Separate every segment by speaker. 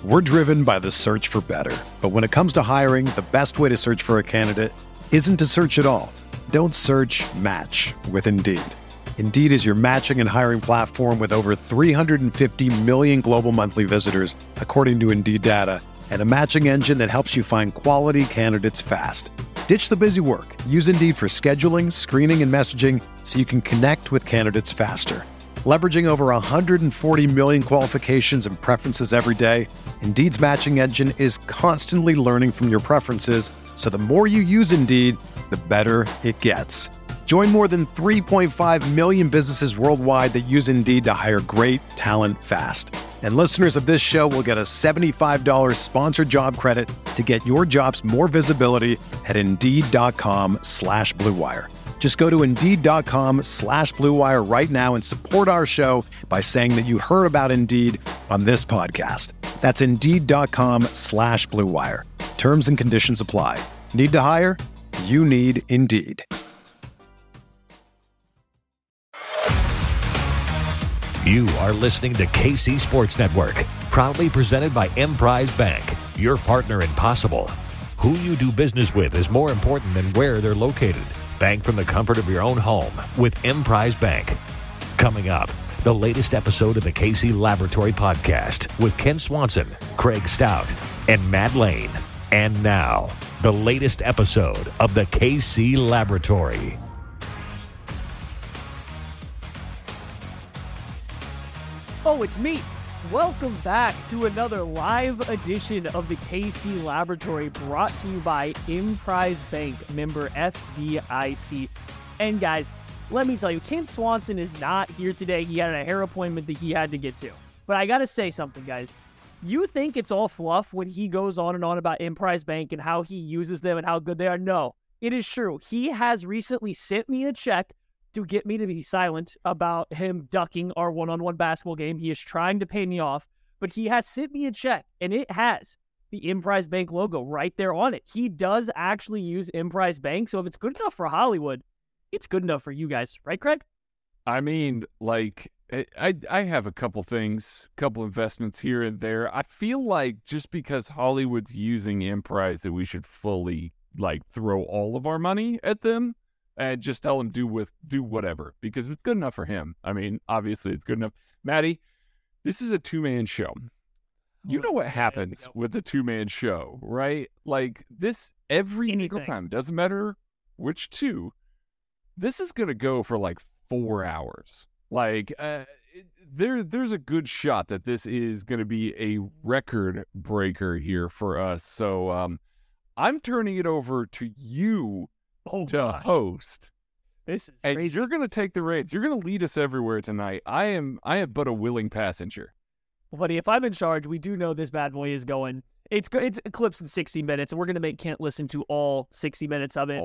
Speaker 1: We're driven by the search for better. But when it comes to hiring, the best way to search for a candidate isn't to search at all. Don't search, match with Indeed. Indeed is your matching and hiring platform with over 350 million global monthly visitors, according to Indeed data, and a matching engine that helps you find quality candidates fast. Ditch the busy work. Use Indeed for scheduling, screening, and messaging so you can connect with candidates faster. Leveraging over 140 million qualifications and preferences every day, Indeed's matching engine is constantly learning from your preferences, so the more you use Indeed, the better it gets. Join more than 3.5 million businesses worldwide that use Indeed to hire great talent fast. And listeners of this show will get a $75 sponsored job credit to get your jobs more visibility at Indeed.com/Blue Wire. Just go to Indeed.com/Blue Wire right now and support our show by saying that you heard about Indeed on this podcast. That's Indeed.com/Blue Wire. Terms and conditions apply. Need to hire? You need Indeed.
Speaker 2: You are listening to KC Sports Network, proudly presented by Emprise Bank, your partner in possible. Who you do business with is more important than where they're located. Bank from the comfort of your own home with Emprise Bank. Coming up, the latest episode of the KC Laboratory Podcast with Ken Swanson, Craig Stout, and Matt Lane. And now, the latest episode of the KC Laboratory.
Speaker 3: Oh, it's me. Welcome back to another live edition of the KC Laboratory, brought to you by Emprise Bank, member FDIC. And guys, let me tell you, Ken Swanson is not here today. He had a hair appointment that he had to get to. But I got to say something, guys. You think it's all fluff when he goes on and on about Emprise Bank and how he uses them and how good they are? No, it is true. He has recently sent me a check to get me to be silent about him ducking our one-on-one basketball game. He is trying to pay me off, but he has sent me a check, and it has the Emprise Bank logo right there on it. He does actually use Emprise Bank, so if it's good enough for Hollywood, it's good enough for you guys. Right, Craig?
Speaker 4: I mean, like, I have a couple things, couple investments here and there. I feel like just because Hollywood's using Emprise that we should fully, like, throw all of our money at them and just tell him do whatever, because it's good enough for him. I mean, obviously it's good enough. Maddie, this is a two-man show. You know what happens with a two-man show, right? Like this every single time. Doesn't matter which two. This is going to go for like 4 hours. Like there's a good shot that this is going to be a record breaker here for us. So I'm turning it over to you to host.
Speaker 3: This is
Speaker 4: and
Speaker 3: crazy.
Speaker 4: You're going to take the reins. You're going to lead us everywhere tonight. I am but a willing passenger.
Speaker 3: Buddy, if I'm in charge, we do know this bad boy is going. It's eclipsed in 60 minutes, and we're going to make Kent listen to all 60 minutes of it.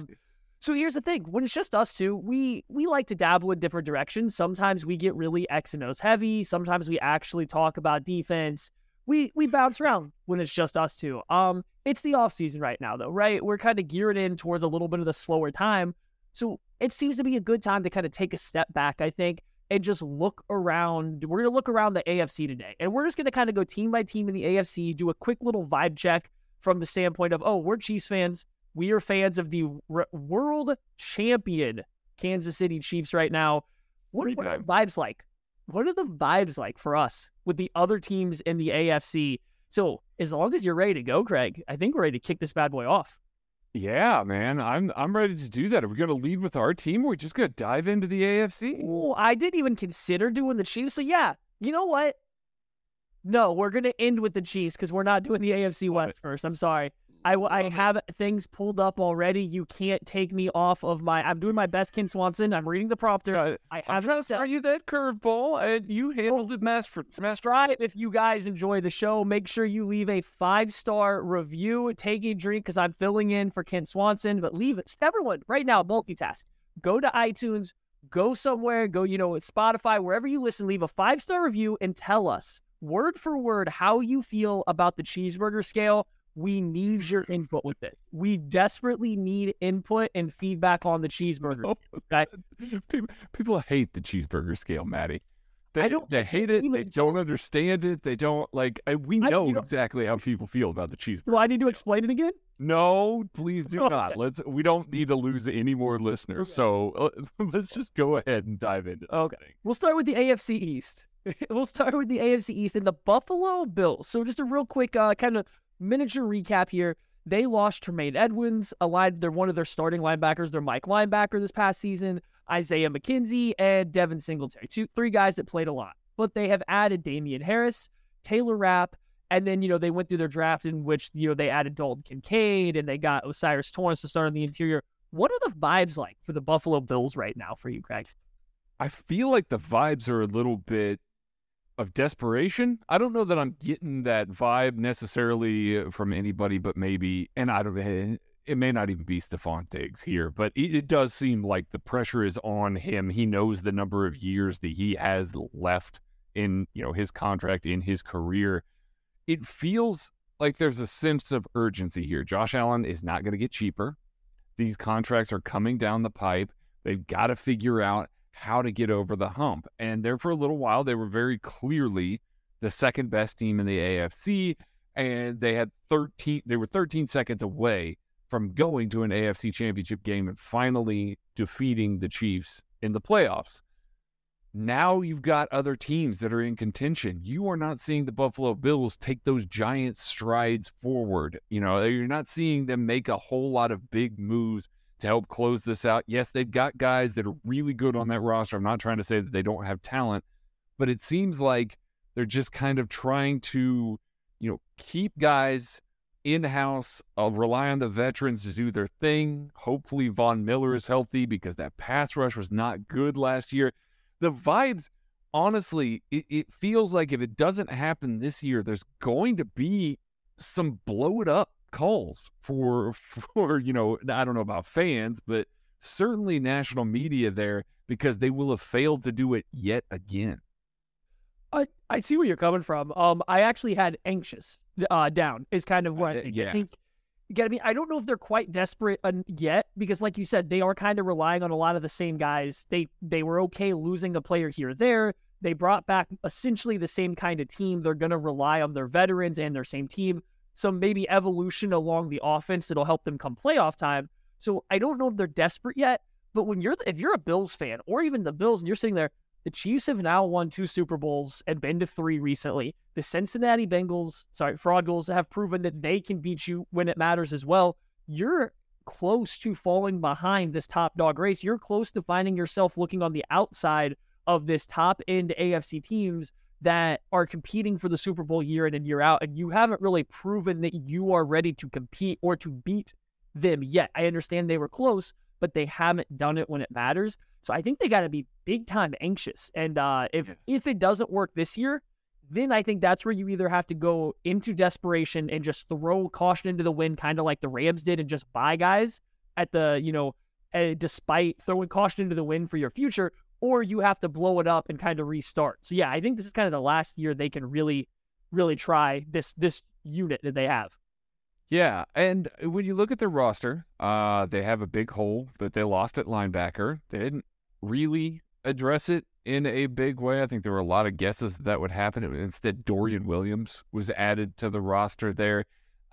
Speaker 3: So here's the thing. When it's just us two, we like to dabble in different directions. Sometimes we get really X and O's heavy. Sometimes we actually talk about defense. We bounce around when it's just us two. It's the off season right now, though, right? We're kind of geared in towards a little bit of the slower time. So it seems to be a good time to kind of take a step back, I think, and just look around. We're going to look around the AFC today, and we're just going to kind of go team by team in the AFC, do a quick little vibe check from the standpoint of, we're Chiefs fans. We are fans of the world champion Kansas City Chiefs right now. What are the vibes like? What are the vibes like for us with the other teams in the AFC? So as long as you're ready to go, Craig, I think we're ready to kick this bad boy off.
Speaker 4: Yeah, man, I'm ready to do that. Are we going to lead with our team, or are we just going to dive into the AFC?
Speaker 3: Ooh, I didn't even consider doing the Chiefs. So yeah, you know what? No, we're going to end with the Chiefs because we're not doing the AFC West first. I'm sorry. I have things pulled up already. You can't take me off of I'm doing my best, Ken Swanson. I'm reading the prompter.
Speaker 4: I'm trying to throw you that curveball, and you handled it
Speaker 3: Subscribe if you guys enjoy the show. Make sure you leave a 5-star review. Take a drink because I'm filling in for Ken Swanson, but leave it. Everyone, right now, multitask. Go to iTunes. Go somewhere. Go, Spotify, wherever you listen. Leave a 5-star review and tell us, word for word, how you feel about the cheeseburger scale. We need your input with it. We desperately need input and feedback on the cheeseburger. Okay?
Speaker 4: People hate the cheeseburger scale, Maddie. They hate it. They don't understand it. They don't we know exactly how people feel about the cheeseburger.
Speaker 3: Do I need to explain it again?
Speaker 4: No, please do not. We don't need to lose any more listeners. Okay. So let's just go ahead and dive into this thing.
Speaker 3: We'll start with the AFC East. And the Buffalo Bills. So just a real quick kind of miniature recap here. They lost Tremaine Edmonds, they're one of their starting linebackers, their Mike linebacker this past season, Isaiah McKenzie, and Devin Singletary. Three guys that played a lot. But they have added Damian Harris, Taylor Rapp, and then, they went through their draft in which, they added Dalton Kincaid, and they got Osiris Torrance to start on the interior. What are the vibes like for the Buffalo Bills right now for you, Craig?
Speaker 4: I feel like the vibes are a little bit of desperation. I don't know that I'm getting that vibe necessarily from anybody, but maybe, and it may not even be Stephon Diggs here, but it does seem like the pressure is on him. He knows the number of years that he has left in, his contract, in his career. It feels like there's a sense of urgency here. Josh Allen is not going to get cheaper. These contracts are coming down the pipe. They've got to figure out how to get over the hump. And there for a little while, they were very clearly the second best team in the AFC, and they were 13 seconds away from going to an AFC championship game and finally defeating the Chiefs in the playoffs. Now you've got other teams that are in contention. You are not seeing the Buffalo Bills take those giant strides forward. You're not seeing them make a whole lot of big moves to help close this out. Yes, they've got guys that are really good on that roster. I'm not trying to say that they don't have talent, but it seems like they're just kind of trying to, keep guys in-house, rely on the veterans to do their thing. Hopefully Von Miller is healthy because that pass rush was not good last year. The vibes, honestly, it feels like if it doesn't happen this year, there's going to be some blow it up calls for I don't know about fans, but certainly national media there, because they will have failed to do it yet again.
Speaker 3: I see where you're coming from. I actually had anxious down is kind of what I think.
Speaker 4: Yeah.
Speaker 3: I think I don't know if they're quite desperate yet, because like you said, they are kind of relying on a lot of the same guys. They were okay losing a player here or there. They brought back essentially the same kind of team. They're going to rely on their veterans and their same team. Some maybe evolution along the offense that'll help them come playoff time. So I don't know if they're desperate yet, but if you're a Bills fan or even the Bills and you're sitting there, the Chiefs have now won 2 Super Bowls and been to 3 recently. The Cincinnati Fraud Goals have proven that they can beat you when it matters as well. You're close to falling behind this top dog race. You're close to finding yourself looking on the outside of this top end AFC teams that are competing for the Super Bowl year in and year out, and you haven't really proven that you are ready to compete or to beat them yet. I understand they were close, but they haven't done it when it matters. So I think they got to be big time anxious. And if it doesn't work this year, then I think that's where you either have to go into desperation and just throw caution into the wind, kind of like the Rams did, and just buy guys at the, despite throwing caution into the wind for your future, or you have to blow it up and kind of restart. So yeah, I think this is kind of the last year they can really, really try this unit that they have.
Speaker 4: Yeah, and when you look at their roster, they have a big hole that they lost at linebacker. They didn't really address it in a big way. I think there were a lot of guesses that would happen. Instead, Dorian Williams was added to the roster there.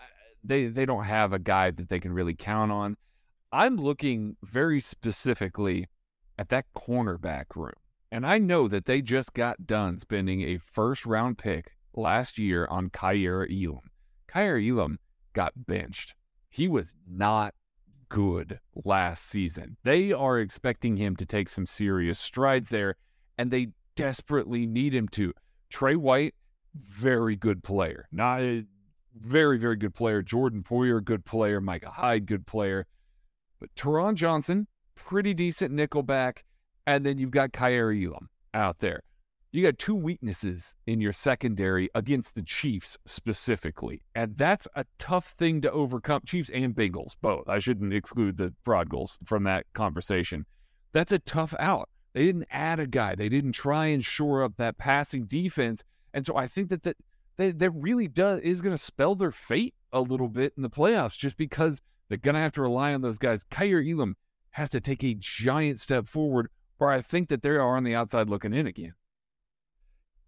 Speaker 4: They don't have a guy that they can really count on. I'm looking very specifically at that cornerback room. And I know that they just got done spending a first-round pick last year on Kaiir Elam. Kaiir Elam got benched. He was not good last season. They are expecting him to take some serious strides there, and they desperately need him to. Trey White, very good player. Not a very, very good player. Jordan Poyer, good player. Micah Hyde, good player. But Teron Johnson, pretty decent nickelback. And then you've got Kaiir Elam out there. You got 2 weaknesses in your secondary against the Chiefs specifically. And that's a tough thing to overcome. Chiefs and Bengals, both. I shouldn't exclude the Fraud Goals from that conversation. That's a tough out. They didn't add a guy. They didn't try and shore up that passing defense. And so I think that really is going to spell their fate a little bit in the playoffs, just because they're going to have to rely on those guys. Kaiir Elam has to take a giant step forward, or I think that they are on the outside looking in again.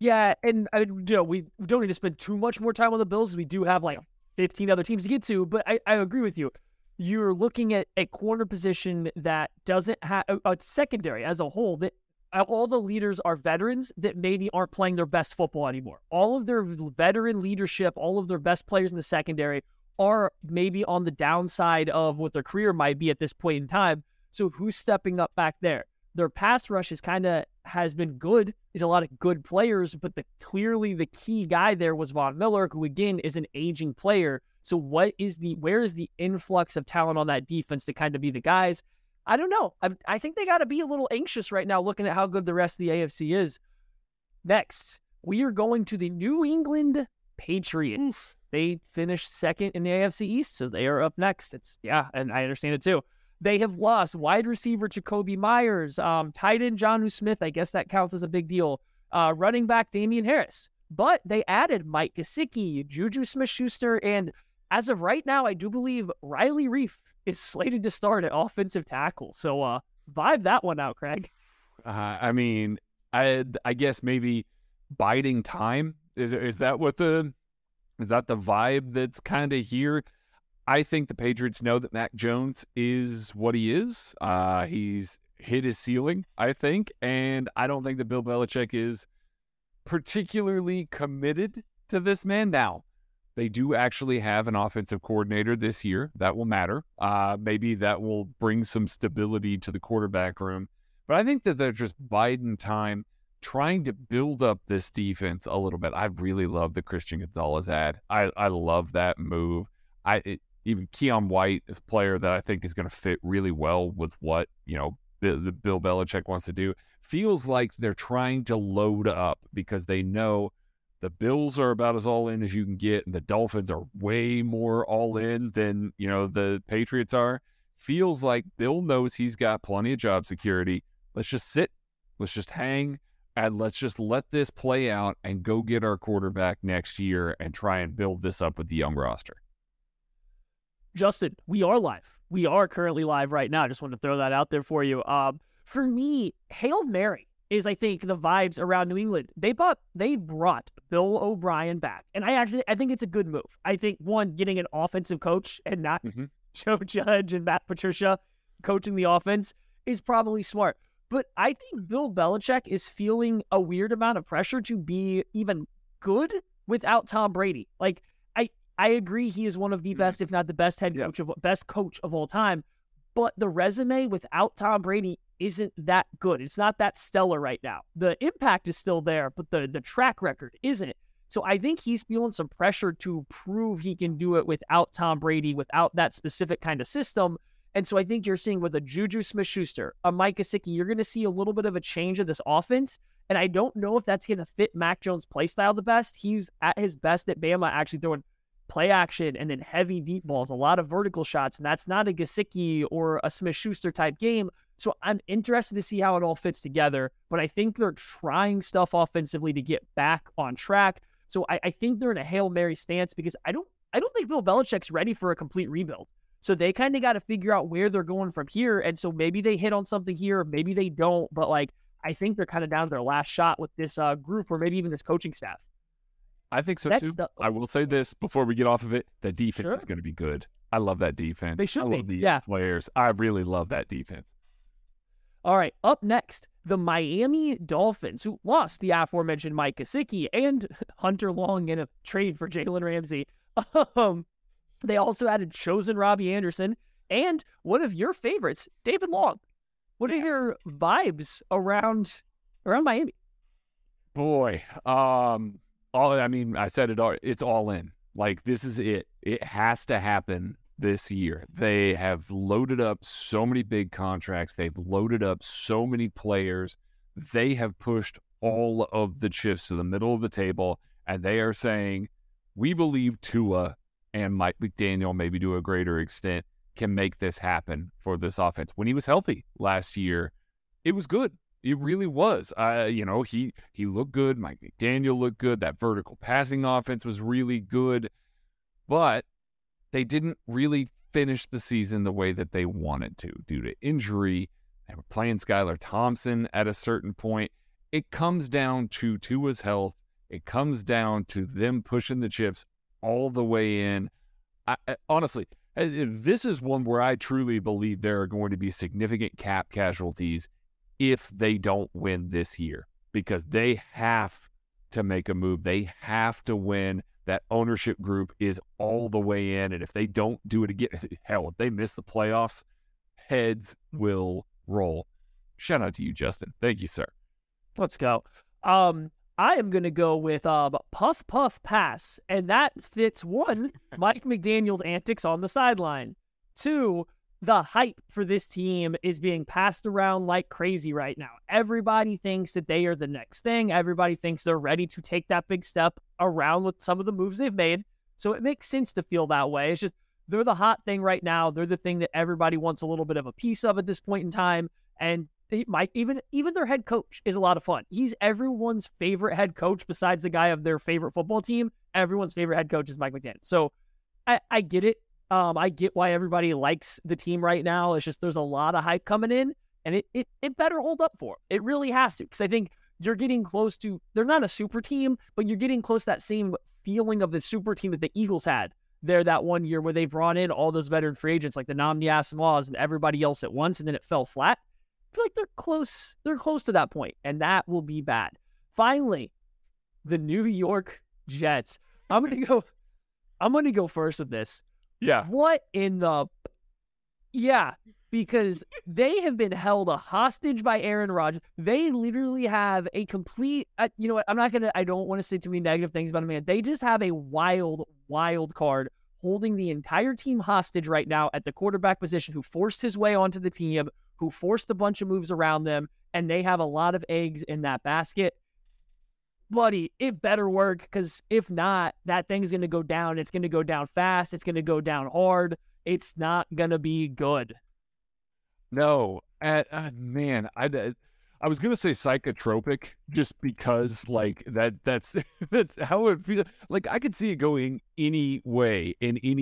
Speaker 3: Yeah, and we don't need to spend too much more time on the Bills. We do have like 15 other teams to get to, but I agree with you. You're looking at a corner position that doesn't have a secondary as a whole that all the leaders are veterans that maybe aren't playing their best football anymore. All of their veteran leadership, all of their best players in the secondary are maybe on the downside of what their career might be at this point in time. So who's stepping up back there? Their pass rush has been good. There's a lot of good players, but clearly the key guy there was Von Miller, who again is an aging player. So where is the influx of talent on that defense to kind of be the guys? I don't know. I think they got to be a little anxious right now looking at how good the rest of the AFC is. Next, we are going to the New England Patriots. They finished second in the AFC East, so they are up next. And I understand it too. They have lost wide receiver Jacoby Myers, tight end Jonnu Smith. I guess that counts as a big deal. Running back Damian Harris. But they added Mike Gesicki, Juju Smith-Schuster, and as of right now, I do believe Riley Reiff is slated to start at offensive tackle. So vibe that one out, Craig.
Speaker 4: I guess maybe biding time. Is that the vibe that's kind of here? I think the Patriots know that Mac Jones is what he is. He's hit his ceiling, I think, and I don't think that Bill Belichick is particularly committed to this man. Now, they do actually have an offensive coordinator this year. That will matter. Maybe that will bring some stability to the quarterback room. But I think that they're just biding time, trying to build up this defense a little bit. I really love the Christian Gonzalez ad. I love that move. Even Keon White is a player that I think is going to fit really well with what, the Bill Belichick wants to do. Feels like they're trying to load up because they know the Bills are about as all in as you can get, and the Dolphins are way more all in than, the Patriots are. Feels like Bill knows he's got plenty of job security. Let's just sit, let's just hang, and let's just let this play out and go get our quarterback next year and try and build this up with the young roster.
Speaker 3: Justin, we are live. We are currently live right now. Just wanted to throw that out there for you. For me, Hail Mary is, I think, the vibes around New England. They brought Bill O'Brien back. And I think it's a good move. I think, one, getting an offensive coach and not Joe Judge and Matt Patricia coaching the offense is probably smart. But I think Bill Belichick is feeling a weird amount of pressure to be even good without Tom Brady. Like, I agree he is one of the best, if not the best best coach of all time. But the resume without Tom Brady isn't that good. It's not that stellar right now. The impact is still there, but the track record isn't. So I think he's feeling some pressure to prove he can do it without Tom Brady, without that specific kind of system. And so I think you're seeing with a Juju Smith-Schuster, a Mike Gesicki, you're going to see a little bit of a change of this offense. And I don't know if that's going to fit Mac Jones' play style the best. He's at his best at Bama actually throwing play action and then heavy deep balls, a lot of vertical shots, and that's not a Gesicki or a Smith-Schuster type game. So I'm interested to see how it all fits together, but I think they're trying stuff offensively to get back on track. So I think they're in a Hail Mary stance because I don't think Bill Belichick's ready for a complete rebuild. So they kind of got to figure out where they're going from here, and so maybe they hit on something here, maybe they don't, but I think they're kind of down to their last shot with this group or maybe even this coaching staff.
Speaker 4: I think so too. I will say this before we get off of it. The defense is going to be good. I love that defense.
Speaker 3: They should
Speaker 4: be. I love the players. I really love that defense.
Speaker 3: All right, up next, the Miami Dolphins, who lost the aforementioned Mike Gesicki and Hunter Long in a trade for Jalen Ramsey. They also added chosen Robbie Anderson and one of your favorites, David Long. What are your vibes around Miami?
Speaker 4: Boy, I said it all. It's all in. Like, this is it. It has to happen this year. They have loaded up so many big contracts. They've loaded up so many players. They have pushed all of the chips to the middle of the table, and they are saying, we believe Tua and Mike McDaniel, maybe to a greater extent, can make this happen for this offense. When he was healthy last year, it was good. It really was. He looked good. Mike McDaniel looked good. That vertical passing offense was really good. But they didn't really finish the season the way that they wanted to due to injury. They were playing Skylar Thompson at a certain point. it comes down to Tua's health. It comes down to them pushing the chips all the way in. I honestly, this is one where I truly believe there are going to be significant cap casualties if they don't win this year, because they have to make a move. They have to win. That ownership group is all the way in, and if they don't do it again, hell, if they miss the playoffs, heads will roll. Shout out to you, Justin. Thank you, sir.
Speaker 3: Let's go. I am going to go with puff, puff, pass, and that fits 1, Mike McDaniel's antics on the sideline. 2, the hype for this team is being passed around like crazy right now. Everybody thinks that they are the next thing. Everybody thinks they're ready to take that big step around with some of the moves they've made. So it makes sense to feel that way. It's just they're the hot thing right now. They're the thing that everybody wants a little bit of a piece of at this point in time. And even their head coach is a lot of fun. He's everyone's favorite head coach besides the guy of their favorite football team. Everyone's favorite head coach is Mike McDaniel. So I get it. I get why everybody likes the team right now. It's just there's a lot of hype coming in, and it better hold up for it. It really has to, because I think you're getting close to, they're not a super team, but you're getting close to that same feeling of the super team that the Eagles had there that one year where they brought in all those veteran free agents like the Nnamdi Asomugha and everybody else at once, and then it fell flat. I feel like they're close. They're close to that point, and that will be bad. Finally, the New York Jets. I'm gonna go first with this.
Speaker 4: Yeah.
Speaker 3: What in the... Yeah, because they have been held a hostage by Aaron Rodgers. They literally have a complete... you know what? I don't want to say too many negative things about him, man. They just have a wild, wild card holding the entire team hostage right now at the quarterback position, who forced his way onto the team, who forced a bunch of moves around them, and they have a lot of eggs in that basket. Buddy, it better work, because if not, that thing's going to go down. It's going to go down fast. It's going to go down hard. It's not going to be good.
Speaker 4: No. Man, I was going to say psychotropic just because, like, that's how it feels. Like, I could see it going any way,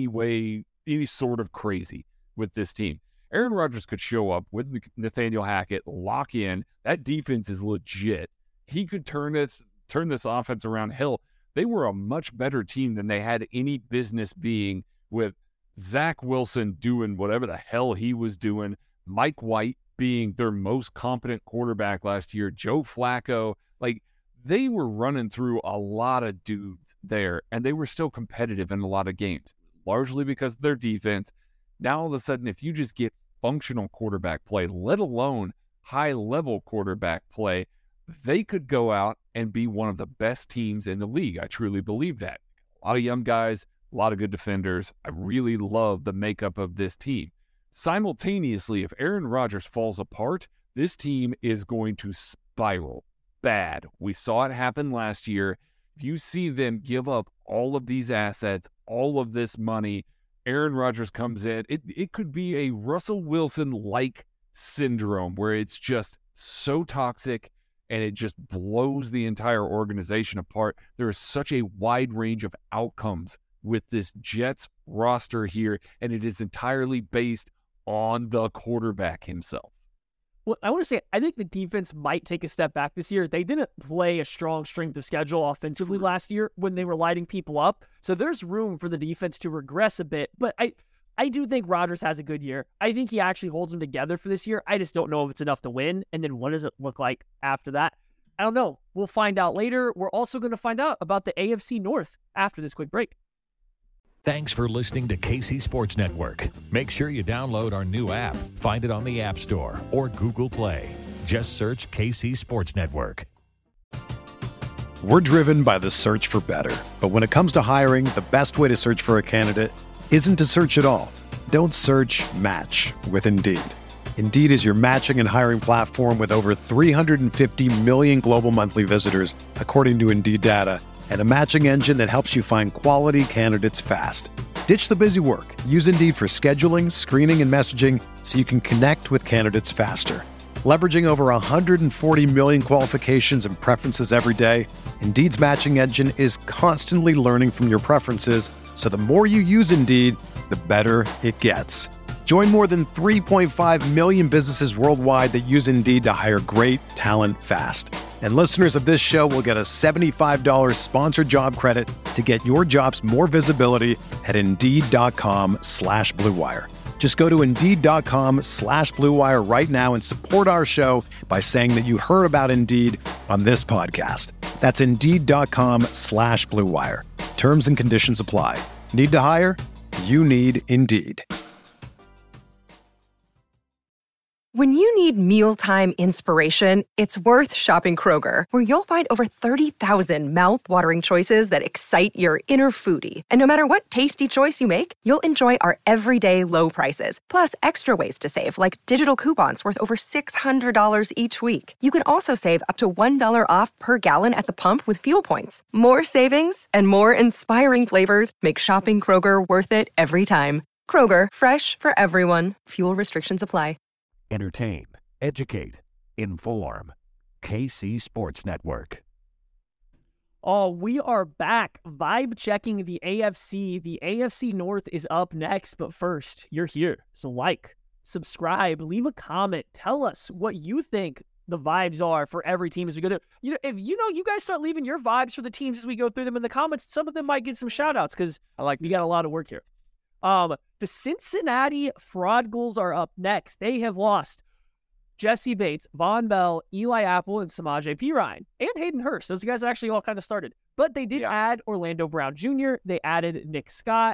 Speaker 4: any sort of crazy with this team. Aaron Rodgers could show up with Nathaniel Hackett, lock in. That defense is legit. He could turn this offense around. Hell, they were a much better team than they had any business being, with Zach Wilson doing whatever the hell he was doing, Mike White being their most competent quarterback last year, Joe Flacco. Like, they were running through a lot of dudes there, and they were still competitive in a lot of games, largely because of their defense. Now, all of a sudden, if you just get functional quarterback play, let alone high-level quarterback play, they could go out and be one of the best teams in the league. I truly believe that. A lot of young guys, a lot of good defenders. I really love the makeup of this team. Simultaneously, if Aaron Rodgers falls apart, this team is going to spiral bad. We saw it happen last year. If you see them give up all of these assets, all of this money, Aaron Rodgers comes in, it could be a Russell Wilson-like syndrome where it's just so toxic and it just blows the entire organization apart. There is such a wide range of outcomes with this Jets roster here, and it is entirely based on the quarterback himself.
Speaker 3: Well, I want to say, I think the defense might take a step back this year. They didn't play a strong strength of schedule offensively last year when they were lighting people up. So there's room for the defense to regress a bit. But I do think Rodgers has a good year. I think he actually holds them together for this year. I just don't know if it's enough to win. And then what does it look like after that? I don't know. We'll find out later. We're also going to find out about the AFC North after this quick break.
Speaker 2: Thanks for listening to KC Sports Network. Make sure you download our new app. Find it on the App Store or Google Play. Just search KC Sports Network.
Speaker 1: We're driven by the search for better. But when it comes to hiring, the best way to search for a candidate isn't to search at all. Don't search, match with Indeed. Indeed is your matching and hiring platform with over 350 million global monthly visitors, according to Indeed data, and a matching engine that helps you find quality candidates fast. Ditch the busy work. Use Indeed for scheduling, screening, and messaging so you can connect with candidates faster. Leveraging over 140 million qualifications and preferences every day, Indeed's matching engine is constantly learning from your preferences, so the more you use Indeed, the better it gets. Join more than 3.5 million businesses worldwide that use Indeed to hire great talent fast. And listeners of this show will get a $75 sponsored job credit to get your jobs more visibility at Indeed.com/Blue Wire. Just go to Indeed.com/Blue Wire right now and support our show by saying that you heard about Indeed on this podcast. That's Indeed.com/Blue Wire. Terms and conditions apply. Need to hire? You need Indeed.
Speaker 5: When you need mealtime inspiration, it's worth shopping Kroger, where you'll find over 30,000 mouth-watering choices that excite your inner foodie. And no matter what tasty choice you make, you'll enjoy our everyday low prices, plus extra ways to save, like digital coupons worth over $600 each week. You can also save up to $1 off per gallon at the pump with fuel points. More savings and more inspiring flavors make shopping Kroger worth it every time. Kroger, fresh for everyone. Fuel restrictions apply.
Speaker 2: Entertain, educate, inform. KC Sports Network.
Speaker 3: Oh, we are back. Vibe checking the AFC. The AFC North is up next, but first, you're here. So like, subscribe, leave a comment. Tell us what you think the vibes are for every team as we go through. If you guys start leaving your vibes for the teams as we go through them in the comments, some of them might get some shout outs because we got a lot of work here. The Cincinnati Fraud Ghouls are up next. They have lost Jesse Bates, Von Bell, Eli Apple, and Samaje Perine, and Hayden Hurst. Those guys actually all kind of started. But they did add Orlando Brown Jr. They added Nick Scott.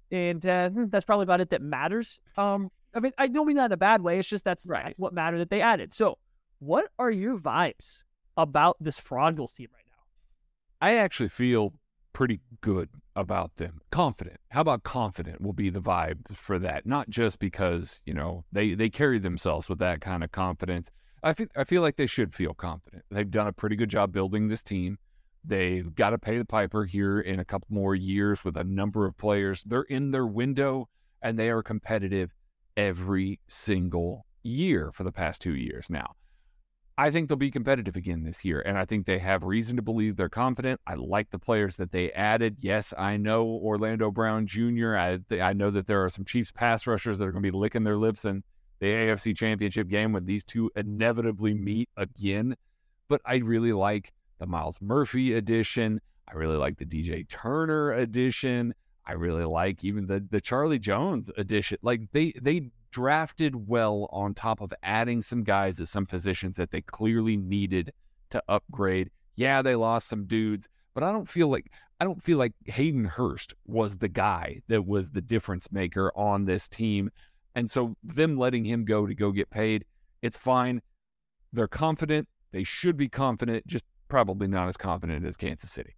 Speaker 3: That's probably about it that matters. I mean, I don't mean that in a bad way. It's just that's what mattered that they added. So what are your vibes about this Fraud Ghouls team right now?
Speaker 4: I actually feel pretty good about them. Confident. How about confident will be the vibe for that? Not just because, they carry themselves with that kind of confidence. I feel like they should feel confident. They've done a pretty good job building this team. They've got to pay the piper here in a couple more years with a number of players. They're in their window, and they are competitive every single year for the past 2 years now. I think they'll be competitive again this year, and I think they have reason to believe they're confident. I like the players that they added. Yes, I know Orlando Brown Jr. I know that there are some Chiefs pass rushers that are going to be licking their lips in the AFC Championship game when these two inevitably meet again. But I really like the Miles Murphy edition. I really like the DJ Turner edition. I really like even the Charlie Jones edition. Like they drafted well on top of adding some guys at some positions that they clearly needed to upgrade. Yeah, they lost some dudes, but I don't feel like Hayden Hurst was the guy that was the difference maker on this team. And so them letting him go to go get paid, it's fine. They're confident. They should be confident, just probably not as confident as Kansas City.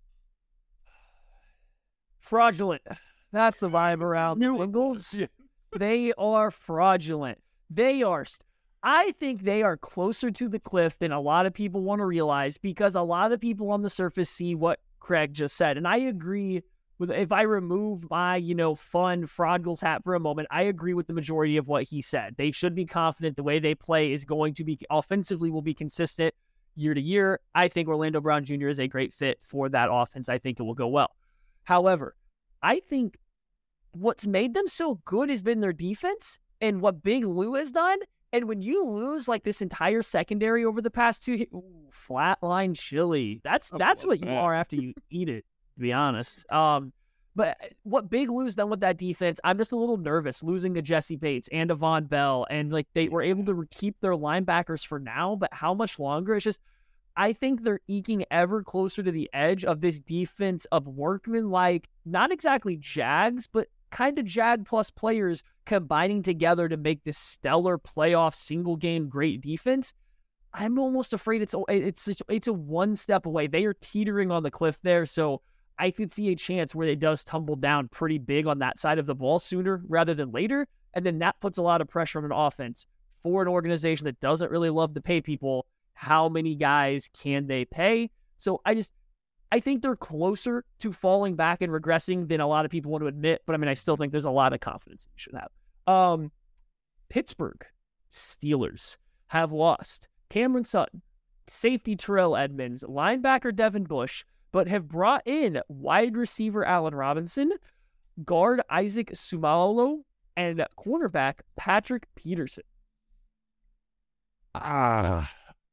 Speaker 3: Fraudulent. That's the vibe around the Bengals. They are fraudulent. I think they are closer to the cliff than a lot of people want to realize, because a lot of people on the surface see what Craig just said. And I agree with, if I remove my, fun Fraud Ghouls hat for a moment, I agree with the majority of what he said. They should be confident the way they play is going to be offensively will be consistent year to year. I think Orlando Brown Jr. is a great fit for that offense. I think it will go well. However, I think what's made them so good has been their defense and what Big Lou has done. And when you lose like this entire secondary over the past 2 years, flatline chili. That's what you are after you eat it, to be honest. But what Big Lou's done with that defense, I'm just a little nervous losing to Jesse Bates and to Von Bell. And like they were able to keep their linebackers for now, but how much longer? It's just, I think they're eking ever closer to the edge of this defense of workmen, like not exactly Jags, but kind of Jag plus players combining together to make this stellar playoff single game great defense. I'm almost afraid it's a one step away. They are teetering on the cliff there, so I could see a chance where they does tumble down pretty big on that side of the ball sooner rather than later, and then that puts a lot of pressure on an offense for an organization that doesn't really love to pay people. How many guys can they pay? So I think they're closer to falling back and regressing than a lot of people want to admit, but I still think there's a lot of confidence you should have. Pittsburgh Steelers have lost Cameron Sutton, safety Terrell Edmonds, linebacker Devin Bush, but have brought in wide receiver Allen Robinson, guard Isaac Sumalo, and cornerback Patrick Peterson.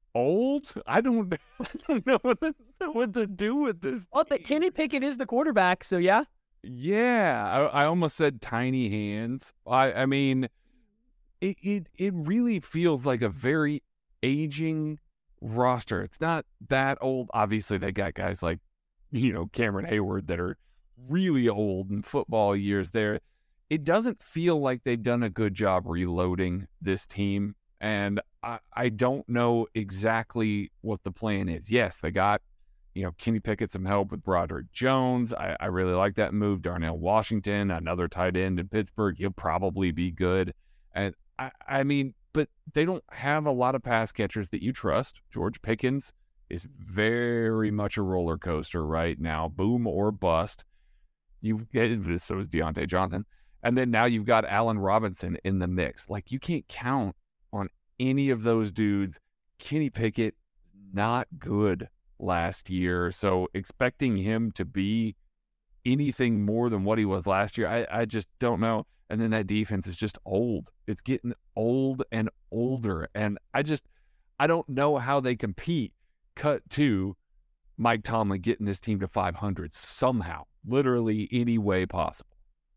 Speaker 4: old. I don't know what to do with this.
Speaker 3: Oh, but Kenny Pickett is the quarterback, so yeah.
Speaker 4: Yeah, I almost said tiny hands. I mean, it really feels like a very aging roster. It's not that old. Obviously, they got guys like, Cameron Hayward that are really old in football years there. It doesn't feel like they've done a good job reloading this team, and I don't know exactly what the plan is. Yes, they got, Kenny Pickett some help with Broderick Jones. I really like that move. Darnell Washington, another tight end in Pittsburgh. He'll probably be good. And I mean, but they don't have a lot of pass catchers that you trust. George Pickens is very much a roller coaster right now, boom or bust. So is Deontay Johnson. And then now you've got Allen Robinson in the mix. Like, you can't count on any of those dudes. Kenny Pickett, not good last year. So expecting him to be anything more than what he was last year, I just don't know. And then that defense is just old. It's getting old and older. And I don't know how they compete. Cut to Mike Tomlin getting this team to 500 somehow, literally any way possible.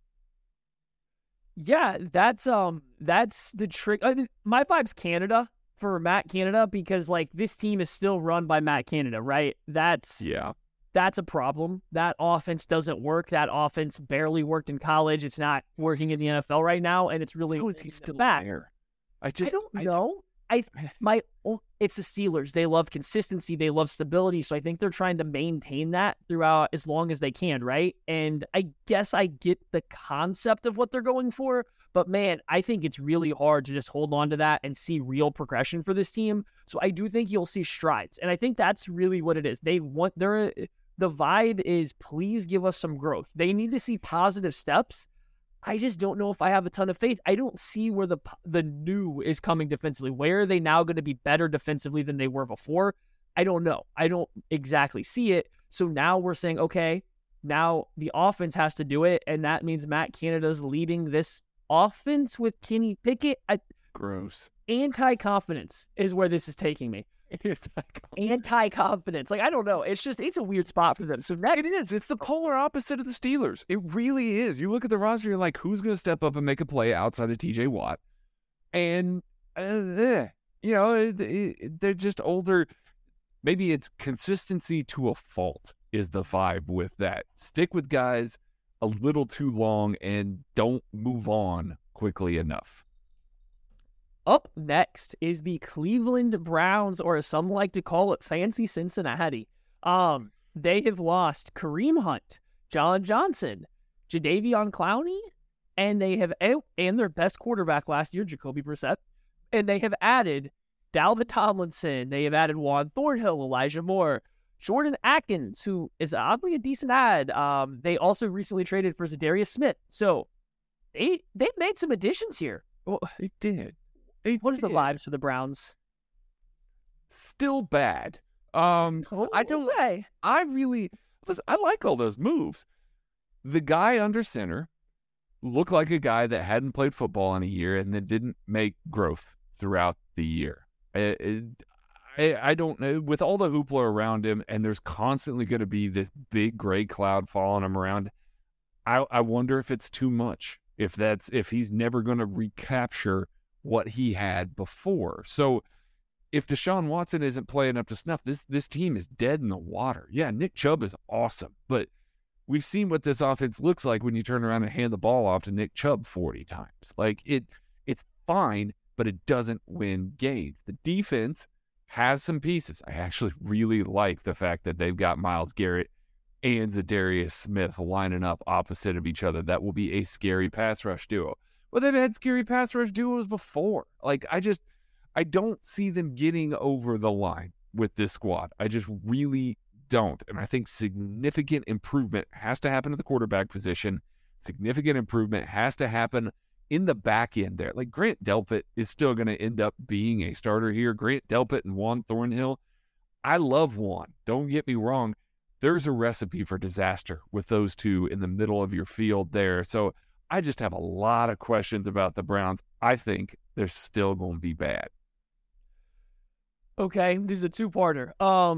Speaker 3: Yeah, that's the trick. I mean, my vibe's Canada for Matt Canada, because like this team is still run by Matt Canada, right? That's a problem. That offense doesn't work. That offense barely worked in college. It's not working in the NFL right now, and it's really
Speaker 4: how is he still
Speaker 3: back.
Speaker 4: there?
Speaker 3: I don't know. It's the Steelers. They love consistency. They love stability. So I think they're trying to maintain that throughout as long as they can, right? And I guess I get the concept of what they're going for, but man, I think it's really hard to just hold on to that and see real progression for this team. So I do think you'll see strides, and I think that's really what it is. The vibe is, please give us some growth. They need to see positive steps. I just don't know if I have a ton of faith. I don't see where the new is coming defensively. Where are they now going to be better defensively than they were before? I don't know. I don't exactly see it. So now we're saying, okay, now the offense has to do it, and that means Matt Canada's leading this offense with Kenny Pickett.
Speaker 4: Gross.
Speaker 3: Anti-confidence is where this is taking me. Anti-confidence. Like, I don't know. It's a weird spot for them. So
Speaker 4: it is. It's the polar opposite of the Steelers. It really is. You look at the roster, you're like, who's going to step up and make a play outside of TJ Watt? And, they're just older. Maybe it's consistency to a fault is the vibe with that. Stick with guys a little too long and don't move on quickly enough.
Speaker 3: Up next is the Cleveland Browns, or as some like to call it, fancy Cincinnati. They have lost Kareem Hunt, John Johnson, Jadeveon Clowney, and their best quarterback last year, Jacoby Brissett. And they have added Dalvin Tomlinson. They have added Juan Thornhill, Elijah Moore, Jordan Atkins, who is oddly a decent add. They also recently traded for Zadarius Smith. So they've made some additions here.
Speaker 4: Well, they did.
Speaker 3: What are the lives for the Browns?
Speaker 4: Still bad. I like all those moves. The guy under center looked like a guy that hadn't played football in a year and that didn't make growth throughout the year. I don't know. With all the hoopla around him, and there's constantly going to be this big gray cloud following him around, I wonder if it's too much. If he's never going to recapture what he had before. So if Deshaun Watson isn't playing up to snuff, this team is dead in the water. Yeah, Nick Chubb is awesome, but we've seen what this offense looks like when you turn around and hand the ball off to Nick Chubb 40 times. Like, it's fine, but it doesn't win games. The defense has some pieces. I actually really like the fact that they've got Myles Garrett and Zadarius Smith lining up opposite of each other. That will be a scary pass rush duo. Well, they've had scary pass rush duos before. Like, I don't see them getting over the line with this squad. I just really don't. And I think significant improvement has to happen at the quarterback position. Significant improvement has to happen in the back end there. Like, Grant Delpit is still going to end up being a starter here. Grant Delpit and Juan Thornhill. I love Juan. Don't get me wrong. There's a recipe for disaster with those two in the middle of your field there. So I just have a lot of questions about the Browns. I think they're still going to be bad.
Speaker 3: Okay, this is a two-parter.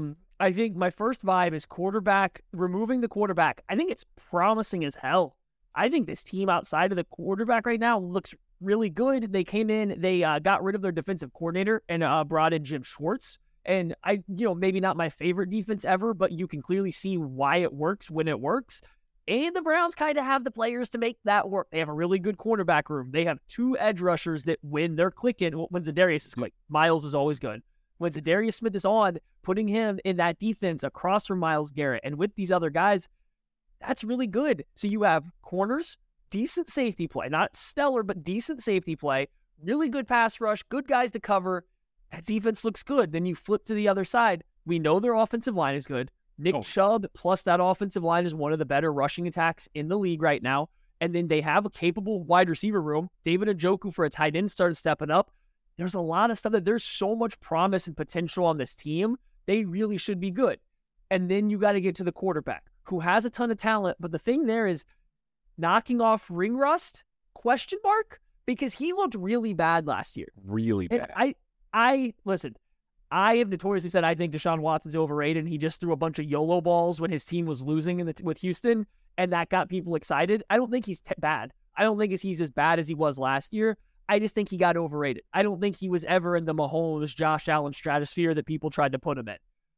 Speaker 3: I think my first vibe is quarterback, removing the quarterback. I think it's promising as hell. I think this team outside of the quarterback right now looks really good. They came in, they got rid of their defensive coordinator and brought in Jim Schwartz. And maybe not my favorite defense ever, but you can clearly see why it works when it works. And the Browns kind of have the players to make that work. They have a really good cornerback room. They have two edge rushers that when they're clicking, when Za'Darius is quick, Miles is always good. When Za'Darius Smith is on, putting him in that defense across from Myles Garrett and with these other guys, that's really good. So you have corners, decent safety play, not stellar, but decent safety play, really good pass rush, good guys to cover. That defense looks good. Then you flip to the other side. We know their offensive line is good. Nick Chubb plus that offensive line is one of the better rushing attacks in the league right now. And then they have a capable wide receiver room. David Njoku for a tight end started stepping up. There's a lot of stuff that there's so much promise and potential on this team. They really should be good. And then you got to get to the quarterback who has a ton of talent. But the thing there is knocking off ring rust, question mark, because he looked really bad last year.
Speaker 4: Really bad.
Speaker 3: And listen, I have notoriously said I think Deshaun Watson's overrated, and he just threw a bunch of YOLO balls when his team was losing with Houston, and that got people excited. I don't think he's bad. I don't think he's as bad as he was last year. I just think he got overrated. I don't think he was ever in the Mahomes, Josh Allen stratosphere that people tried to put him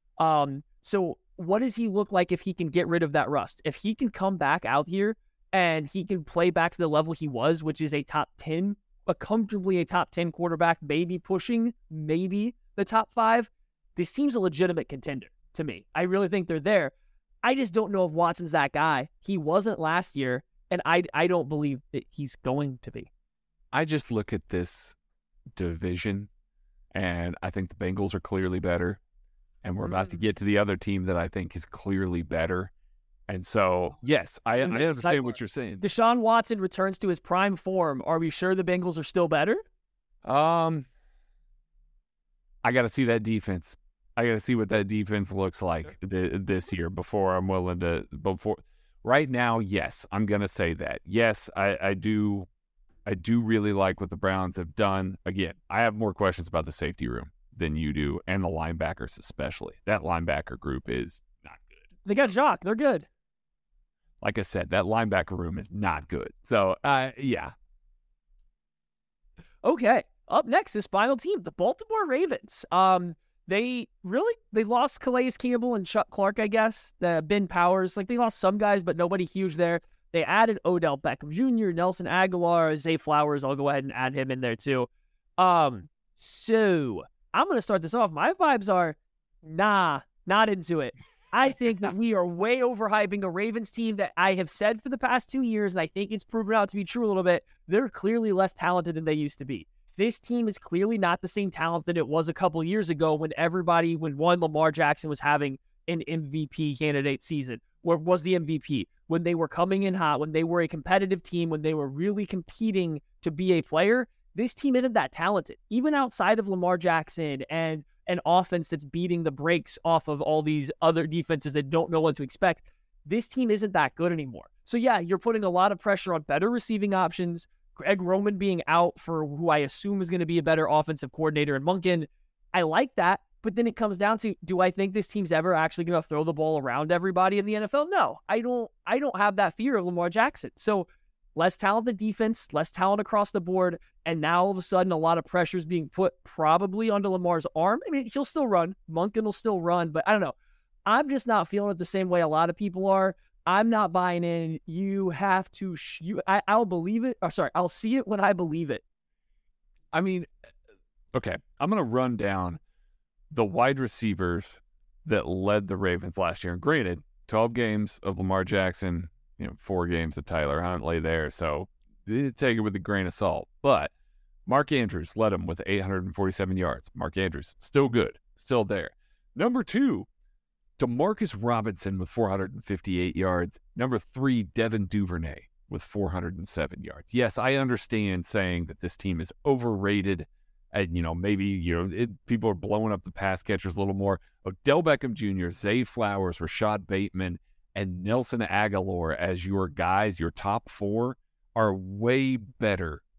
Speaker 3: in. So what does he look like if he can get rid of that rust? If he can come back out here and he can play back to the level he was, which is comfortably a top 10 quarterback, maybe pushing, maybe the top 5, this team's a legitimate contender to me. I really think they're there. I just don't know if Watson's that guy. He wasn't last year, and I don't believe that he's going to be.
Speaker 4: I just look at this division, and I think the Bengals are clearly better, and we're about to get to the other team that I think is clearly better. And so, yes, I understand what you're saying.
Speaker 3: Deshaun Watson returns to his prime form. Are we sure the Bengals are still better?
Speaker 4: I got to see that defense. I got to see what that defense looks like this year before I'm willing to. Right now, yes, I'm going to say that. Yes, I do really like what the Browns have done. Again, I have more questions about the safety room than you do, and the linebackers especially. That linebacker group is not good.
Speaker 3: They got Jacques. They're good.
Speaker 4: Like I said, that linebacker room is not good. So, yeah.
Speaker 3: Okay. Up next, this final team, the Baltimore Ravens. They lost Calais Campbell and Chuck Clark, I guess. Ben Powers. They lost some guys, but nobody huge there. They added Odell Beckham Jr., Nelson Aguilar, Zay Flowers. I'll go ahead and add him in there too. So I'm going to start this off. My vibes are, not into it. I think that we are way overhyping a Ravens team that I have said for the past 2 years, and I think it's proven out to be true a little bit. They're clearly less talented than they used to be. This team is clearly not the same talent that it was a couple years ago when Lamar Jackson was having an MVP candidate season, or was the MVP, when they were coming in hot, when they were a competitive team, when they were really competing to be a player. This team isn't that talented. Even outside of Lamar Jackson and an offense that's beating the brakes off of all these other defenses that don't know what to expect, this team isn't that good anymore. So yeah, you're putting a lot of pressure on better receiving options. Greg Roman being out for who I assume is going to be a better offensive coordinator in Monken. I like that, but then it comes down to, do I think this team's ever actually going to throw the ball around everybody in the NFL? No, I don't have that fear of Lamar Jackson. So less talented defense, less talent across the board, and now all of a sudden a lot of pressure is being put probably onto Lamar's arm. I mean, he'll still run. Monken will still run, but I don't know. I'm just not feeling it the same way a lot of people are. I'm not buying in. You have to. I'll believe it. I'll see it when I believe it.
Speaker 4: I mean, okay. I'm going to run down the wide receivers that led the Ravens last year. And granted, 12 games of Lamar Jackson, 4 games of Tyler Huntley there. So take it with a grain of salt. But Mark Andrews led him with 847 yards. Mark Andrews, still good, still there. Number 2, Demarcus Robinson with 458 yards. Number 3, Devin Duvernay with 407 yards. Yes, I understand saying that this team is overrated. And, maybe, people are blowing up the pass catchers a little more. Odell Beckham Jr., Zay Flowers, Rashad Bateman, and Nelson Aguilar as your guys, your top 4, are way better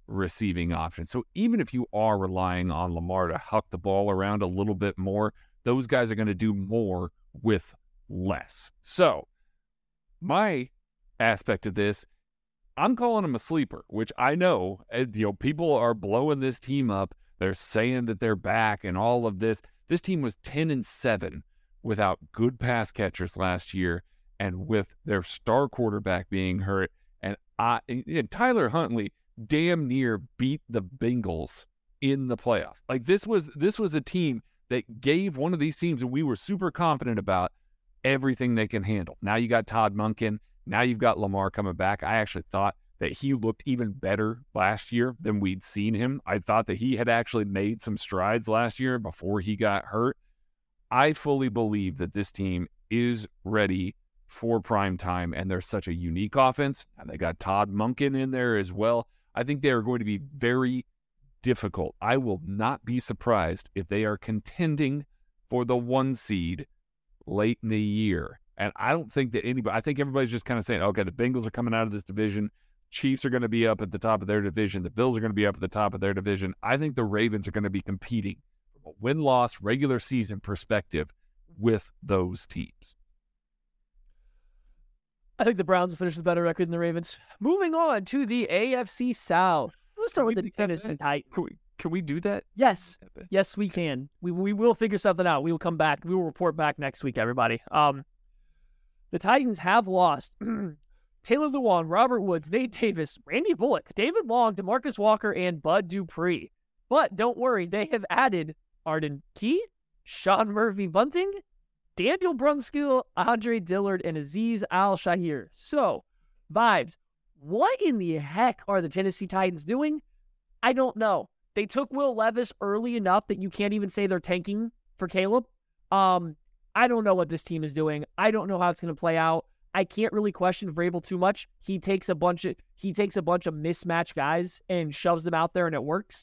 Speaker 4: receiving options. So even if you are relying on Lamar to huck the ball around a little bit more, those guys are going to do more with less. So my aspect of this, I'm calling him a sleeper, which I know, people are blowing this team up. They're saying that they're back and all of this. This team was 10-7 without good pass catchers last year, and with their star quarterback being hurt. And Tyler Huntley damn near beat the Bengals in the playoffs. Like this was a team that gave one of these teams that we were super confident about everything they can handle. Now you got Todd Monken. Now you've got Lamar coming back. I actually thought that he looked even better last year than we'd seen him. I thought that he had actually made some strides last year before he got hurt. I fully believe that this team is ready for prime time, and they're such a unique offense, and they got Todd Monken in there as well. I think they are going to be very difficult. I will not be surprised if they are contending for the 1 seed late in the year. And I don't think that I think everybody's just kind of saying, okay, the Bengals are coming out of this division. Chiefs are going to be up at the top of their division. The Bills are going to be up at the top of their division. I think the Ravens are going to be competing from a win-loss regular season perspective with those teams.
Speaker 3: I think the Browns will finish with a better record than the Ravens. Moving on to the AFC South. We'll start with the Tennessee Titans.
Speaker 4: Can we do that?
Speaker 3: Yes. Yes, we can. We will figure something out. We will come back. We will report back next week, everybody. The Titans have lost Taylor Lewan, Robert Woods, Nate Davis, Randy Bullock, David Long, DeMarcus Walker, and Bud Dupree. But don't worry, they have added Arden Key, Sean Murphy-Bunting, Daniel Brunskill, Andre Dillard, and Azeez Al-Shaair. So, Vibes, what in the heck are the Tennessee Titans doing? I don't know. They took Will Levis early enough that you can't even say they're tanking for Caleb. I don't know what this team is doing. I don't know how it's going to play out. I can't really question Vrabel too much. He takes a bunch of mismatched guys and shoves them out there, and it works.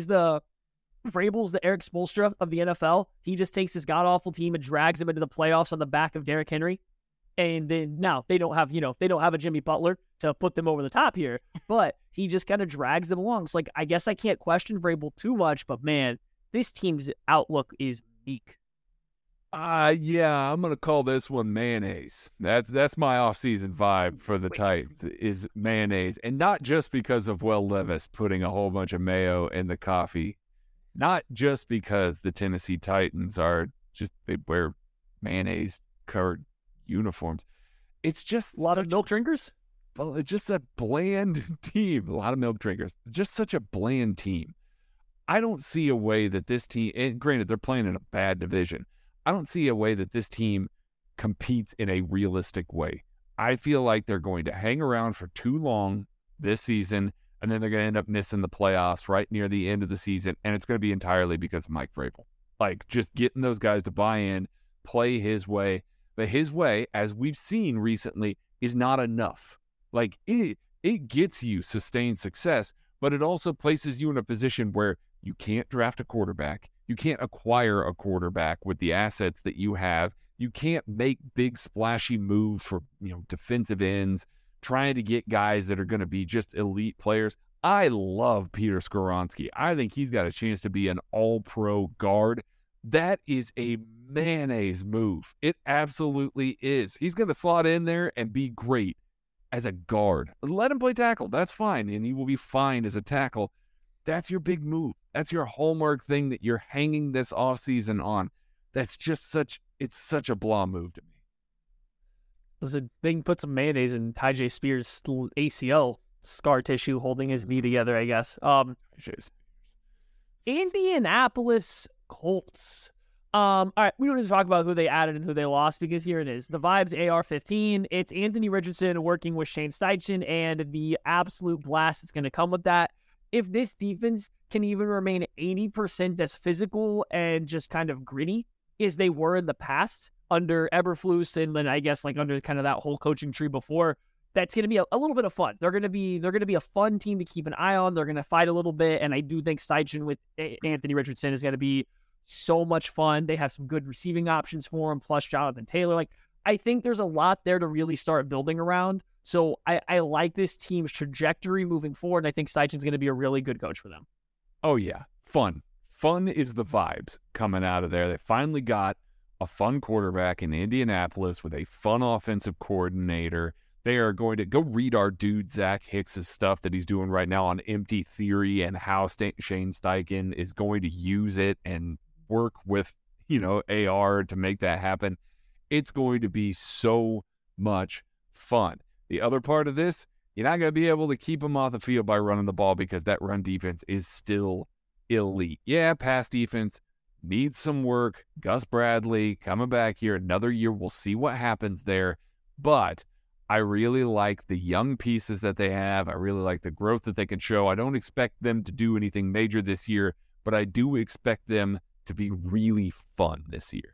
Speaker 3: Vrabel's the Eric Spoelstra of the NFL. He just takes his god-awful team and drags them into the playoffs on the back of Derrick Henry. And then now they don't have a Jimmy Butler to put them over the top here, but he just kind of drags them along. So I guess I can't question Vrabel too much, but man, this team's outlook is meek.
Speaker 4: Yeah, I'm going to call this one mayonnaise. That's my off-season vibe for the Titans, is mayonnaise. And not just because of Will Levis putting a whole bunch of mayo in the coffee. Not just because the Tennessee Titans they wear mayonnaise-covered uniforms. It's just
Speaker 3: a lot of milk drinkers?
Speaker 4: Well, it's just a bland team. A lot of milk drinkers. Just such a bland team. I don't see a way that this team, and granted, they're playing in a bad division, I don't see a way that this team competes in a realistic way. I feel like they're going to hang around for too long this season, and then they're going to end up missing the playoffs right near the end of the season, and it's going to be entirely because of Mike Vrabel. Like, just getting those guys to buy in, play his way. But his way, as we've seen recently, is not enough. Like, it gets you sustained success, but it also places you in a position where you can't draft a quarterback. You can't acquire a quarterback with the assets that you have. You can't make big splashy moves for, defensive ends, trying to get guys that are going to be just elite players. I love Peter Skoronski. I think he's got a chance to be an all-pro guard. That is a mayonnaise move. It absolutely is. He's going to slot in there and be great as a guard. Let him play tackle. That's fine, and he will be fine as a tackle. That's your big move. That's your hallmark thing that you're hanging this offseason on. That's just such a blah move to me.
Speaker 3: They can put some mayonnaise in Tyjae Spears' ACL scar tissue holding his knee together, I guess. Indianapolis Colts. All right, we don't need to talk about who they added and who they lost because here it is. The Vibes AR-15. It's Anthony Richardson working with Shane Steichen and the absolute blast that's going to come with that. If this defense can even remain 80% as physical and just kind of gritty as they were in the past under Eberflus and then I guess under kind of that whole coaching tree before, that's going to be a little bit of fun. They're going to be a fun team to keep an eye on. They're going to fight a little bit, and I do think Steichen with Anthony Richardson is going to be so much fun. They have some good receiving options for him, plus Jonathan Taylor. I think there's a lot there to really start building around. So I like this team's trajectory moving forward, and I think Steichen's going to be a really good coach for them.
Speaker 4: Oh, yeah. Fun. Fun is the vibes coming out of there. They finally got a fun quarterback in Indianapolis with a fun offensive coordinator. They are going to go read our dude Zach Hicks' stuff that he's doing right now on Empty Theory and how Shane Steichen is going to use it and work with, AR to make that happen. It's going to be so much fun. The other part of this, you're not going to be able to keep them off the field by running the ball because that run defense is still elite. Yeah, pass defense needs some work. Gus Bradley coming back here another year. We'll see what happens there. But I really like the young pieces that they have. I really like the growth that they can show. I don't expect them to do anything major this year, but I do expect them to be really fun this year.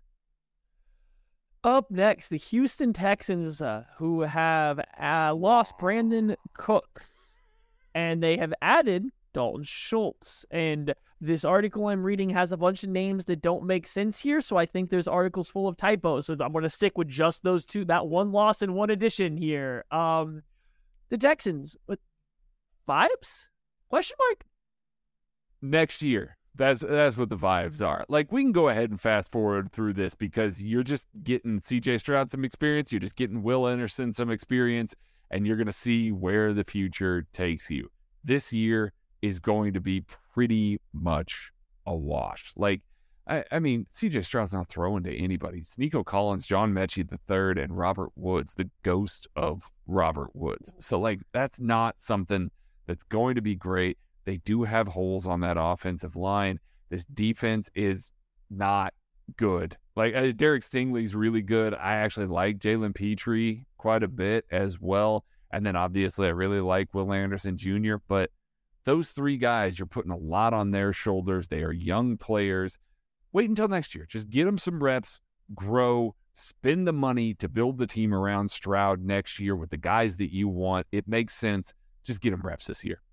Speaker 3: Up next, the Houston Texans, who have lost Brandon Cook, and they have added Dalton Schultz. And this article I'm reading has a bunch of names that don't make sense here, so I think there's articles full of typos. So I'm going to stick with just those two, that one loss and one addition here. The Texans, with vibes? Question mark?
Speaker 4: Next year. That's what the vibes are. Like, we can go ahead and fast forward through this because you're just getting C.J. Stroud some experience. You're just getting Will Anderson some experience, and you're going to see where the future takes you. This year is going to be pretty much a wash. Like, I mean, C.J. Stroud's not throwing to anybody. It's Nico Collins, John Mechie III, and Robert Woods, the ghost of Robert Woods. So, like, that's not something that's going to be great. They do have holes on that offensive line. This defense is not good. Like, Derek Stingley's really good. I actually like Jalen Petrie quite a bit as well. And then, obviously, I really like Will Anderson Jr., but those three guys, you're putting a lot on their shoulders. They are young players. Wait until next year. Just get them some reps, grow, spend the money to build the team around Stroud next year with the guys that you want. It makes sense. Just get them reps this year.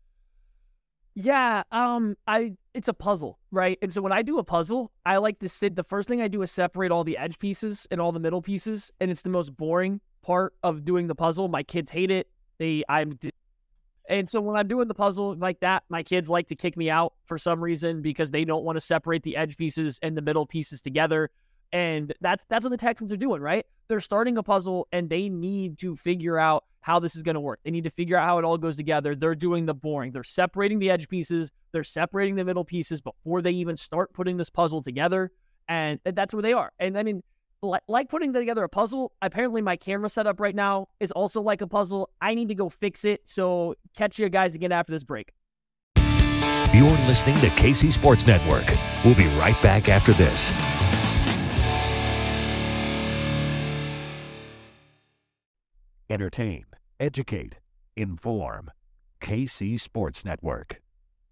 Speaker 3: Yeah, it's a puzzle, right? And so when I do a puzzle, I like to the first thing I do is separate all the edge pieces and all the middle pieces, and it's the most boring part of doing the puzzle. My kids hate it. And so when I'm doing the puzzle like that, my kids like to kick me out for some reason because they don't want to separate the edge pieces and the middle pieces together. And that's what the Texans are doing, right? They're starting a puzzle, and they need to figure out how this is going to work. They need to figure out how it all goes together. They're doing the boring. They're separating the edge pieces. They're separating the middle pieces before they even start putting this puzzle together. And that's where they are. And I mean, like putting together a puzzle, apparently my camera setup right now is also like a puzzle. I need to go fix it. So catch you guys again after this break.
Speaker 2: You're listening to KC Sports Network. We'll be right back after this. Entertain, educate, inform. KC Sports Network.